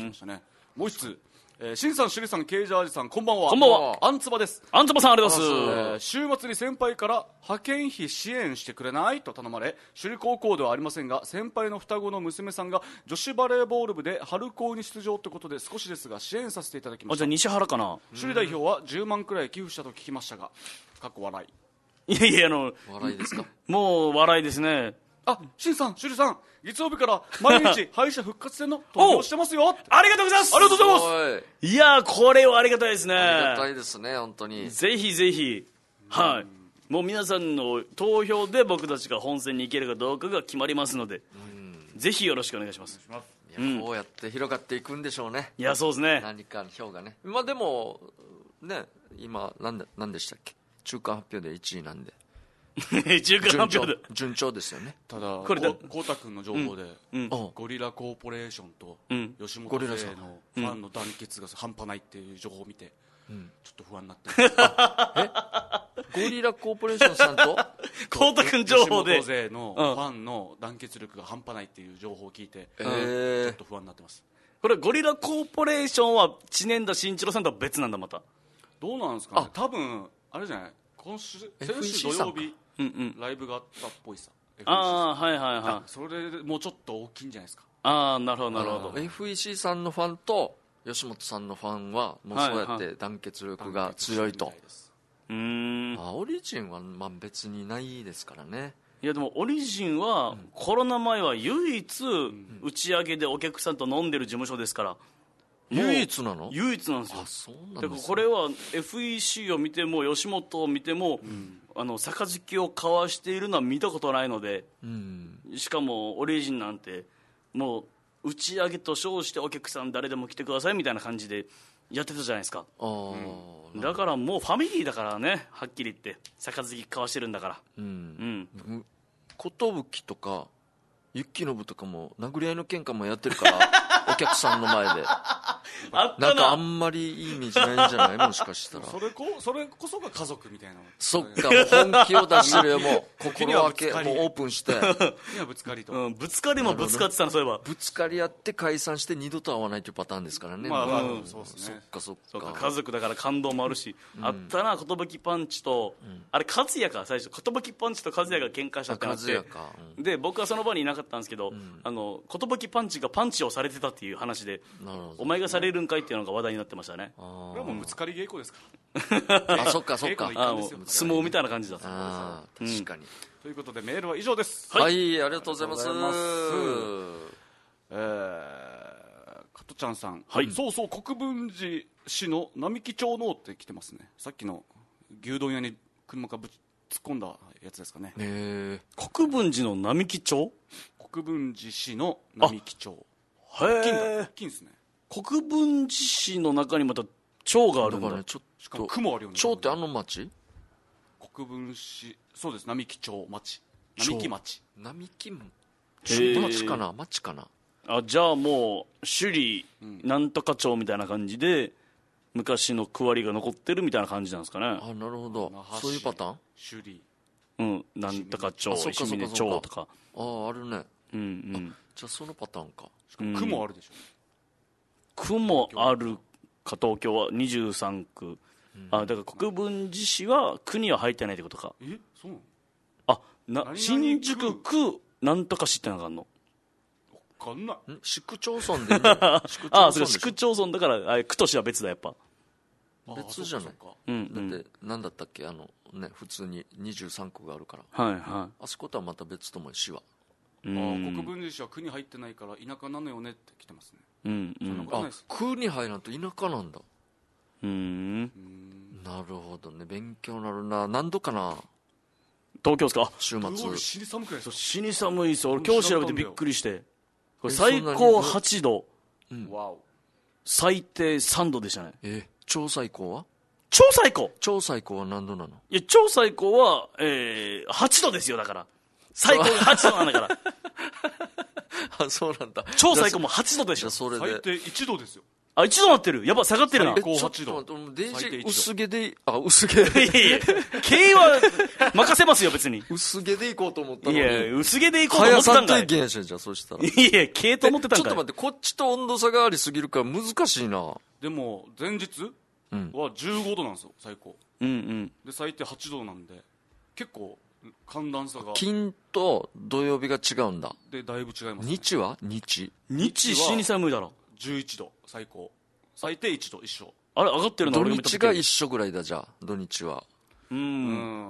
ましたね。もう一つ。えー、しんさん、しゅりさん、ケイジャージさん、こんばんは。 こんばんは。 あんつばです。 あんつばさん、ありがとうございます。えー、週末に先輩から派遣費支援してくれないと頼まれ、首里高校ではありませんが、先輩の双子の娘さんが女子バレーボール部で春高に出場ということで、少しですが支援させていただきました。 あ、じゃあ西原かな。 首里代表はじゅうまんくらい寄付したと聞きましたが、かっこ笑い。いやいや、あの、 笑いですか。 もう笑いですね。 あ、しんさん、しゅりさん、月曜日から毎日敗者復活戦の投票してますよ。 ありがとうございます。 ありがとうございます。 いやー、これはありがたいですね。 ありがたいですね、本当に。 ぜひぜひ、はい、もう皆さんの投票で僕たちが本戦に行けるかどうかが決まりますので、ぜひよろしくお願いします。 いや、こうやって広がっていくんでしょうね。 いや、そうですね。 何かの票がね。まあでもね、今なんで何でしたっけ、中間発表でいちいなんで。 中間発表で順調ですよね。 ただこれこうたくんの情報で、うんうん、ゴリラコーポレーションと吉本勢のファンの団結が半端ないっていう情報を見て、うん、ちょっと不安になってえゴリラコーポレーションさんとこうたくん情報で吉本勢のファンの団結力が半端ないっていう情報を聞いて、うん、ちょっと不安になってます。 これゴリラコーポレーションは知念田慎一郎さんとは別なんだ。またどうなんですかね。多分あれじゃない、今週先週土曜日うんうん、ライブがあったっぽいさ。 ああ、はいはいはい。 それでもうちょっと大きいんじゃないですか。 ああ、なるほどなるほど。 エフイーシー さんのファンと吉本さんのファンはもうそうやって団結力が強いと、はいはい、 うーん、 あ、オリジンはまあ別にないですからね。 いやでもオリジンはコロナ前は唯一打ち上げでお客さんと飲んでる事務所ですから。 唯一なの？ 唯一なんですよ。 あ、そうなんですね。 だからこれは エフイーシー を見ても吉本を見ても、うん、あの杯を交わしているのは見たことないので、うん、しかもオリジンなんてもう打ち上げと称してお客さん誰でも来てくださいみたいな感じでやってたじゃないですか。あ、うん、だからもうファミリーだからね、はっきり言って杯交わしてるんだから。うん、 うん、寿とかユッキノブとかも殴り合いの喧嘩もやってるからお客さんの前であったな。 なんかあんまりいいイメージないんじゃないもしかしたら。 それこそれこそが家族みたいな。 そっか、もう本気を出してるよ、もう心分け、もうオープンして。 今ぶつかりと、 うん、ぶつかりもぶつかってたの、そういえば。 ぶつかり合って解散して二度と会わないというパターンですからね。 まあ、まあうん、 そうですね。 そっかそっか。 そうか、家族だから感動もあるし、うん、あったな、寿パンチと、うん、あれ和也か、最初寿パンチと和也が喧嘩したってなって、うん、で僕はその場にいなかったんですけど、うん、あの寿パンチがパンチをされてたっていう話で、お前がされるんかいっていうのが話題になってましたね。 これはもうぶつかり稽古ですからあ、そっかそっか、 あ相撲みたいな感じだった。 あ、確かに、うん、 ということでメールは以上です。 はい、はい、ありがとうございます。 えー、加トちゃんさん、はい、そうそう、国分寺市の並木町のって来てますね。さっきの牛丼屋に車がぶ突っ込んだやつですかね。 へー、国分寺の並木町、 国分寺市の並木町。 へー、 大きいんだ、大きいんですね。 国分寺市の中にまた町があるんだ。だからね、 ちょっとしかも区もあるよね。 町ってあの町？ 国分市、そうです、並木町町、並木町、 並木町かな、町かな。 あ、じゃあもう首里なんとか町みたいな感じで昔の区割りが残ってるみたいな感じなんですかね。 あ、なるほど、そういうパターン。 首里、 うん、なんとか町、石峰町とか。 ああ、あるね。 うんうん。 じゃあそのパターンか。 しかも区もあるでしょ。 区もあるか、東京はにじゅうさんく、うん、あ、だから国分寺市は区には入ってないってことか。 え、そうなの？ あ、な、新宿区なんとか市ってのがあるの。 わかんない。 市区町村で、ね、 市区町村あ、そう、市区町村だからあ区と市は別だ、やっぱ別じゃない。 うん、うん、 だって何だったっけ、あのね、普通ににじゅうさんくがあるから、 はいはい、 あそことはまた別とも市は。 あ、国分寺市は区に入ってないから田舎なのよねって来てますね。 うんうん、 あ、区に入らんと田舎なんだ。 うん、 なるほどね、勉強になるな。何度かな、 東京ですか。 週末死に寒くないですか。 死に寒いですよ。俺今日調べてびっくりして、これ最高はちど、 うん、 最低さんどでしたね。 え、超最高は？ 超最高超最高は何度なの？ いや、超最高は、えー、はちどですよ。だから最高がはちどなんだからあ、そうなんだ。 超最高もはちどでしょ。 それで最低いちどですよ。 あ、いちどなってる。やば、下がってるな。 最高はちど。 デイジー薄毛で、あ、薄毛で。 いやいや、毛は任せますよ、別に。 薄毛で行こうと思ったのに。 いや、薄毛で行こうと思ってたんかい。 早さんといけんし、じゃあ、そしたら。 いや、毛と思ってたんかい。 ちょっと待って、こっちと温度差がありすぎるから難しいな。 でも、前日はじゅうごどなんですよ、最高。 うんうん。 で、最低はちどなんで、結構、寒暖差が。 金と土曜日が違うんだ。 で、だいぶ違います、ね。 日は日日死に寒いだろ。 じゅういちど、最高。最低いちど、一緒。 あれ、上がってるの？ 土日が一緒ぐらいだ、じゃあ、土日は。 うん。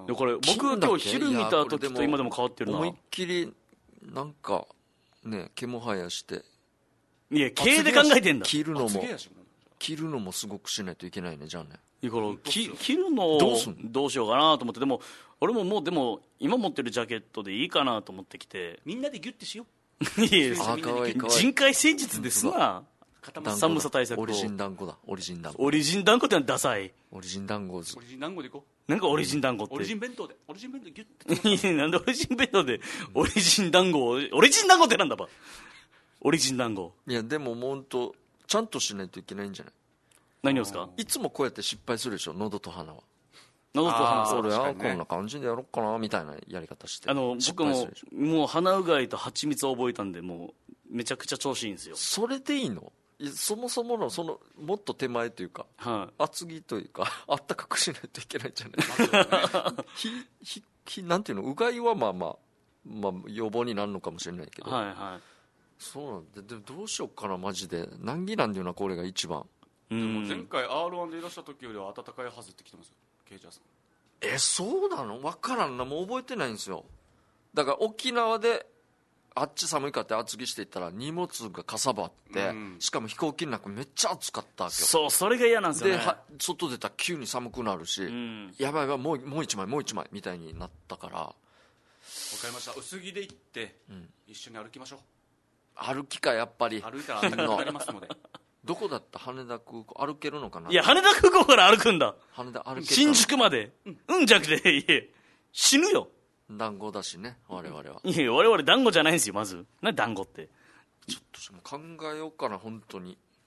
うん、これ、僕今日昼見た時と今でも変わってるな。 思いっきり、なんか、ね、毛も生やして。 いや、毛で考えてんだ。 切るのも、切るのもすごくしないといけないね、じゃあね。 いや、これ、切るのをどうしようかなと思って、でも、俺ももう、でも、今持ってるジャケットでいいかなと思ってきて。 みんなでギュッてしよう。いや、 あ、かわいいかわいい。 人海戦術ですな。寒さ対策を。 オリジン団子だ、オリジン団子。 オリジン団子ってのはダサい。 オリジン団子図。 オリジン団子でいこう。なんかオリジン団子って。 オリジン弁当で。オリジン弁当ギュッて。 なんでオリジン弁当で、オリジン団子を、オリジン団子ってなんだば。オリジン団子。 いや、でももうほんと、ちゃんとしないといけないんじゃない？ 何をですか？ いつもこうやって失敗するでしょ、喉と鼻は。 喉と鼻は。 それはこんな感じでやろうかな、みたいなやり方して。 あの、僕も、もう鼻うがいと蜂蜜を覚えたんで、もう、めちゃくちゃ調子いいんですよ。それでいいの？そもそものそのもっと手前というか、はい、厚着というかあったかくしないといけないんじゃないひひひなんていうの、うがいはまあまあ、まあ、予防になるのかもしれないけど、 はいはい、 そうなんで、でもどうしようかな、マジで難儀なんだよな、これが一番。 でも前回 アールワン でいらした時よりは暖かいはずってきてますよ、ケイジャーさん。 え、そうなの？分からんな、もう覚えてないんですよ。だから沖縄であっち寒いかって厚着していったら荷物がかさばって、うん、しかも飛行機の中めっちゃ暑かったわけよ。 そう、それが嫌なんですよね。 で、外出たら急に寒くなるし、うん、やばいやばい、もう、もう一枚もう一枚みたいになったから。わかりました。薄着で行って、うん、一緒に歩きましょう。 歩きか、やっぱり歩いたら暖かくなりますので。 どこだった？羽田空港歩けるのかな。 いや、羽田空港から歩くんだ。 羽田歩ける。 新宿まで。うん、うん、じゃなくて、いえ、死ぬよ。 団子だしね、我々は。 いや、我々団子じゃないんですよ、まず。何団子って。 ちょっと考えようかな、本当に。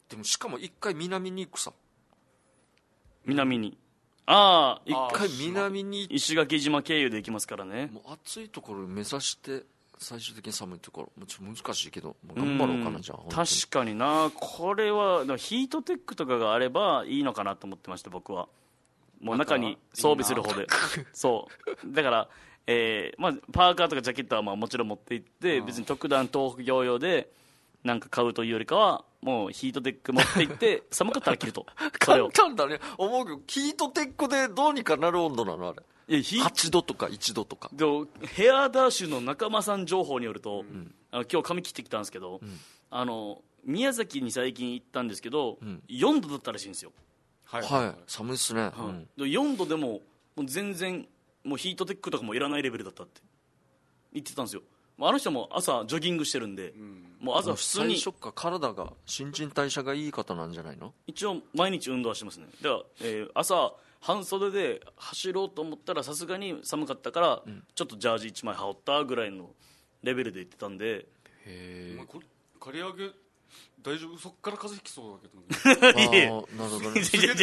でもしかも一回南に行くさ。 南に、ああ一回南に石垣島経由で行きますからね。 もう暑いところを目指して最終的に寒いところ、もうちょっと難しいけど、もう頑張ろうかな。じゃあ確かにな、これはヒートテックとかがあればいいのかなと思ってました、僕は。もう中に装備する方でそうだから、えーまあ、パーカーとかジャケットはまあもちろん持って行って、別に特段東北業用でなんか買うというよりかは、もうヒートテック持って行って寒かったら着ると。それを簡単だね、思うけどヒートテックでどうにかなる温度なのあれ。 いやはちどとかいちどとか。 でもヘアダッシュの仲間さん情報によると、うん、あの今日髪切ってきたんですけど、うん、あの宮崎に最近行ったんですけど、うん、よんどだったらしいんですよ。 はい、はい、寒いっすね、 はい、うん、よんどでも、もう全然もうヒートテックとかもいらないレベルだったって言ってたんですよ。あの人も朝ジョギングしてるんで、うん、もう朝普通に最初から体が新陳代謝がいい方なんじゃないの。 一応毎日運動はしてますね。だから、えー、朝半袖で走ろうと思ったらさすがに寒かったから、うん、ちょっとジャージいちまい羽織ったぐらいのレベルで言ってたんで。 へえ。刈り上げ大丈夫？そっから風邪ひきそうだけど、ね、 いやなるほどね。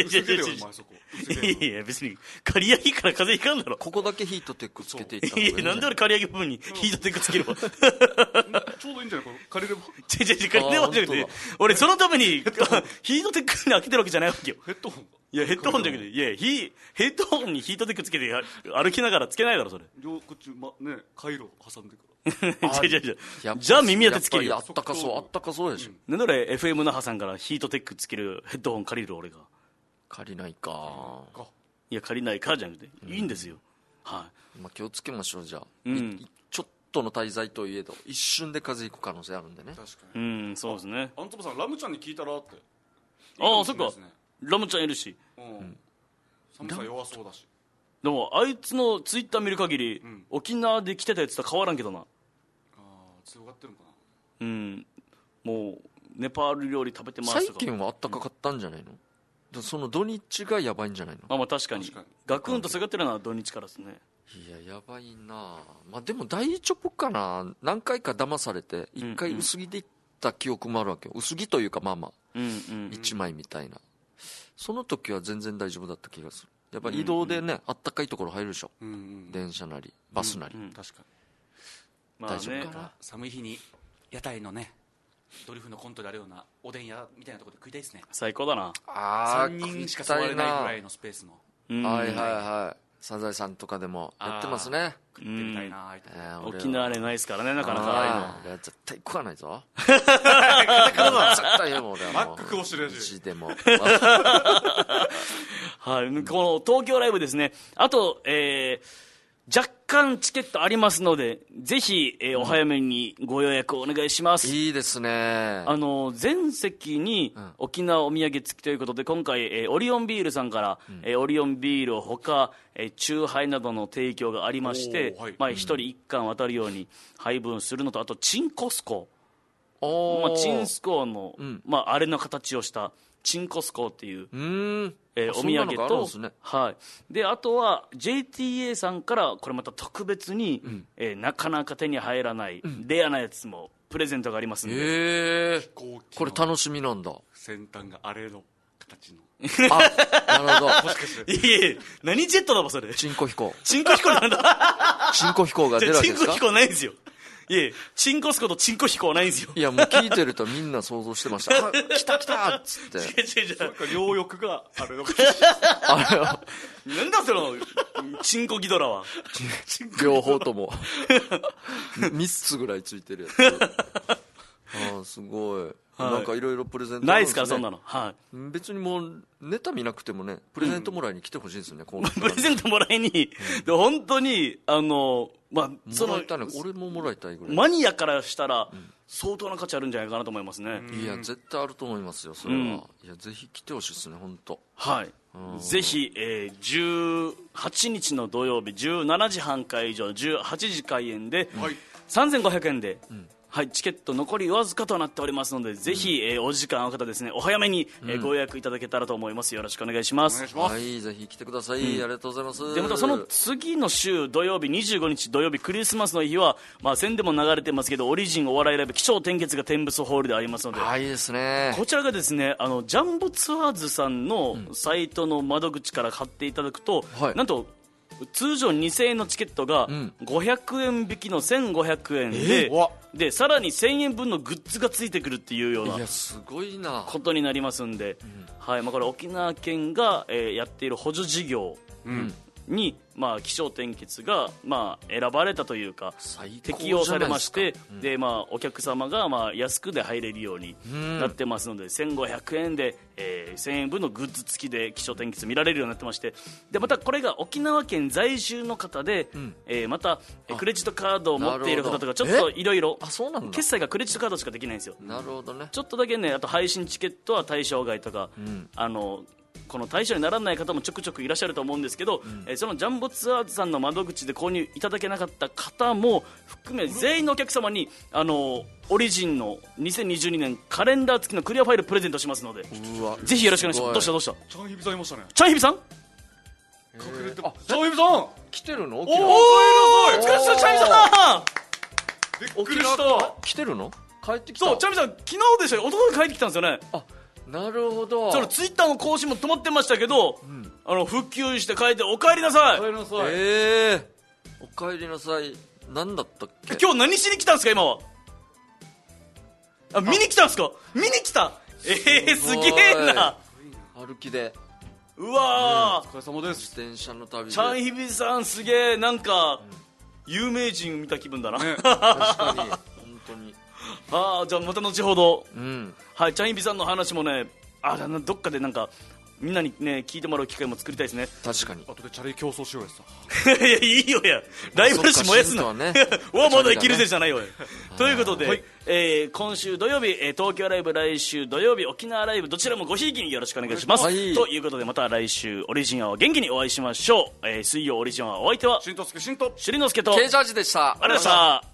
いや別に刈り上げから風邪ひかんだろ。 ここだけヒートテックつけていった方がいい、ね、 いやなんで俺刈り上げ部分にヒートテックつけるわ。 ちょうどいいんじゃないこれ借りれば。 ちょちょちょ借りればじゃなくて、俺そのためにヒートテックに開けてるわけじゃないわけよ。 ヘッドホン。 いやヘッドホンじゃなくて、いやヒヘッドホンにヒートテックつけて歩きながらつけないだろそれ。 両口まね回路挟んでから。 違う違う違う。じゃあ耳当てつけるよ。 あったかそうあったかそうやし。 なんで俺 エフエム 那覇さんからヒートテックつけるヘッドホン借りる俺が。 借りないか。 いや借りないかじゃなくて、いいんですよ。はい。 まあ気をつけましょうじゃあ。うん、ちょっとの滞在といえど一瞬で風邪ひく可能性あるんでね。 確かに。うんそうですね。 アントモさんラムちゃんに聞いたらって。 ああそっか。ラムちゃんいるし。 うん。寒さ弱そうだし。 でもあいつのツイッター見る限り、うん、沖縄で来てたやつと変わらんけどな。ああ強がってるのかな。 うんもうネパール料理食べてますとか。 最近はあったかかったんじゃないの、うん、その土日がやばいんじゃないの。 あまあ確かにガクンと下がってるのは土日からですね。 いややばいな。まあでも大丈夫かな。何回か騙されて一回薄着で行った記憶もあるわけよ、うんうん、薄着というかまあまあ、うんうんうん、いちまいみたいな。その時は全然大丈夫だった気がする。やっぱ移動でね、うんうん、あったかいところ入るでしょ、うんうん、電車なりバスなり、うんうん、 確かに、 まあね、大丈夫かな。 寒い日に屋台のねドリフのコントであるようなおでん屋みたいなところで食いたいですね。 最高だな。 あさんにんしか座れないぐらいのスペースの、 うん、はいはいはい。サザエさんとかでもやってますね。 食ってみたいな、 うん、沖縄でないですからねなかなかああいうの。 俺は絶対食わないぞ。絶対よ俺はマックかもしれないしでもはい、この東京ライブですね。あと、えー、若干チケットありますのでぜひ、えー、お早めにご予約お願いします、 うん、いいですね。 あの全席に沖縄お土産付きということで今回、えー、オリオンビールさんから、うんえー、オリオンビールほか、えー、チューハイなどの提供がありまして、はいまあ、ひとりいっかん渡るように配分するのと、あとチンコスコ、まあ、チンスコーの、うんまあ、あれの形をしたチンコスコっていう、うんえー、お土産と、ねはい、であとは ジェイティーエー さんからこれまた特別に、うんえー、なかなか手に入らない、うん、レアなやつもプレゼントがありますんで、 えー、これ楽しみなんだ。 先端があれの形のあなるほど。 もしかしていやいや何ジェットだもそれ。 チンコ飛行チンコ飛行なんだ。 チンコ飛行が出るわけですか。 チンコ飛行ないんですよ。いやチンコスコとチンコ飛行ないんですよ。 いやもう聞いてるとみんな想像してました。あ来た来たっつって。 違う違う違う。 それか両翼があれのあれはなんだそのチンコギドラは。 両方ともみっつぐらいついてるやつ。ああすごい、はい、なんかいろいろプレゼント、ね、 ないですからそんなの、はい、 別にもうネタ見なくてもねプレゼントもらいに来てほしいですよね、うん、こうプレゼントもらいに、うん、で本当にあのまあその俺ももらいたいぐらいマニアからしたら、うん、相当な価値あるんじゃないかなと思いますね、 うん、いや絶対あると思いますよそれは、うん、いやぜひ来てほしいですね本当。 はい、うん、ぜひ、えー、じゅうはちにちの土曜日じゅうしちじはん開場じゅうはちじ開演で、うん、さんぜんごひゃくえんで、うんはい、チケット残りわずかとなっておりますので、ぜひ、えー、お時間ある方ですね、お早めに、えー、ご予約いただけたらと思います。よろしくお願いします。お願いします。 はい、ぜひ来てください、うん、ありがとうございます。 でまたその次の週土曜日にじゅうごにち土曜日クリスマスの日は、まあ、宣伝も流れてますけど、オリジンお笑いライブ起承転結が天物ホールでありますので、 はい、いいですね。 こちらがですね、あのジャンボツアーズさんのサイトの窓口から買っていただくと、うん、なんと通常にせんえんのチケットがごひゃくえん引きのせんごひゃくえんで、うん、でさらにせんえんぶんのグッズがついてくるっていうような、 いやすごいなことになりますんで、うん、はい、まあ、これ沖縄県が、えー、やっている補助事業に、うん、まあ、起承転結が、まあ、選ばれたというか適用されまして、うん、でまあ、お客様が、まあ、安くで入れるようになってますので、うん、せんごひゃくえんで、えー、せんえんぶんのグッズ付きで起承転結見られるようになってまして、でまたこれが沖縄県在住の方で、うん、えー、またクレジットカードを持っている方とかちょっといろいろ決済がクレジットカードしかできないんですよ。 なるほどね。 ちょっとだけね、あと配信チケットは対象外とか、うん、あのこの対象にならない方もちょくちょくいらっしゃると思うんですけど、うん、えー、そのジャンボツアーズさんの窓口で購入いただけなかった方も含め全員のお客様にあのオリジンのにせんにじゅうにねんカレンダー付きのクリアファイルプレゼントしますので、 うわぜひよろしくお願いします。どうしたどうした。 チャンヒビさんいましたね。 チャンヒビさん隠れて、あ、チャンヒビさん来てるの？ おー、おー、お疲れ様です。チャンヒビさんびっくりした。 来てるの？帰ってきた。 そう、チャンヒビさん昨日でしたよ。一昨日帰ってきたんですよね。 あ、なるほど。 そのツイッターの更新も止まってましたけど、うん、あの復旧して帰ってお帰りなさい。 お帰りなさい。 えー、お帰りなさい。何だったっけ？ 今日何しに来たんですか今は。あ、見に来たんですか？見に来た。えー、すげえな。 歩きで。 うわー、 お疲れ様です。 自転車の旅で。 チャンヒビさんすげえ、なんか、うん、有名人見た気分だな、 ね、確かに本当に。 ああ、じゃあまた後ほど、 うん、 はい、チャンヒビさんの話もね、あどっかでなんかみんなにね聞いてもらう機会も作りたいですね。 確かに。 後でチャリ競争しようやさ。 いや、いいよや、ライバル視燃やすな、ね、わまだ生きるぜじゃないよ。ということで、はい、えー、今週土曜日、えー、東京ライブ、来週土曜日沖縄ライブ、どちらもごひいきによろしくお願いします。はい、ということでまた来週オリジンアワー元気にお会いしましょう。えー、水曜オリジンアワーお相手はしんとすけしんとしりのすけとケイジャージでした。 ありがとうございました。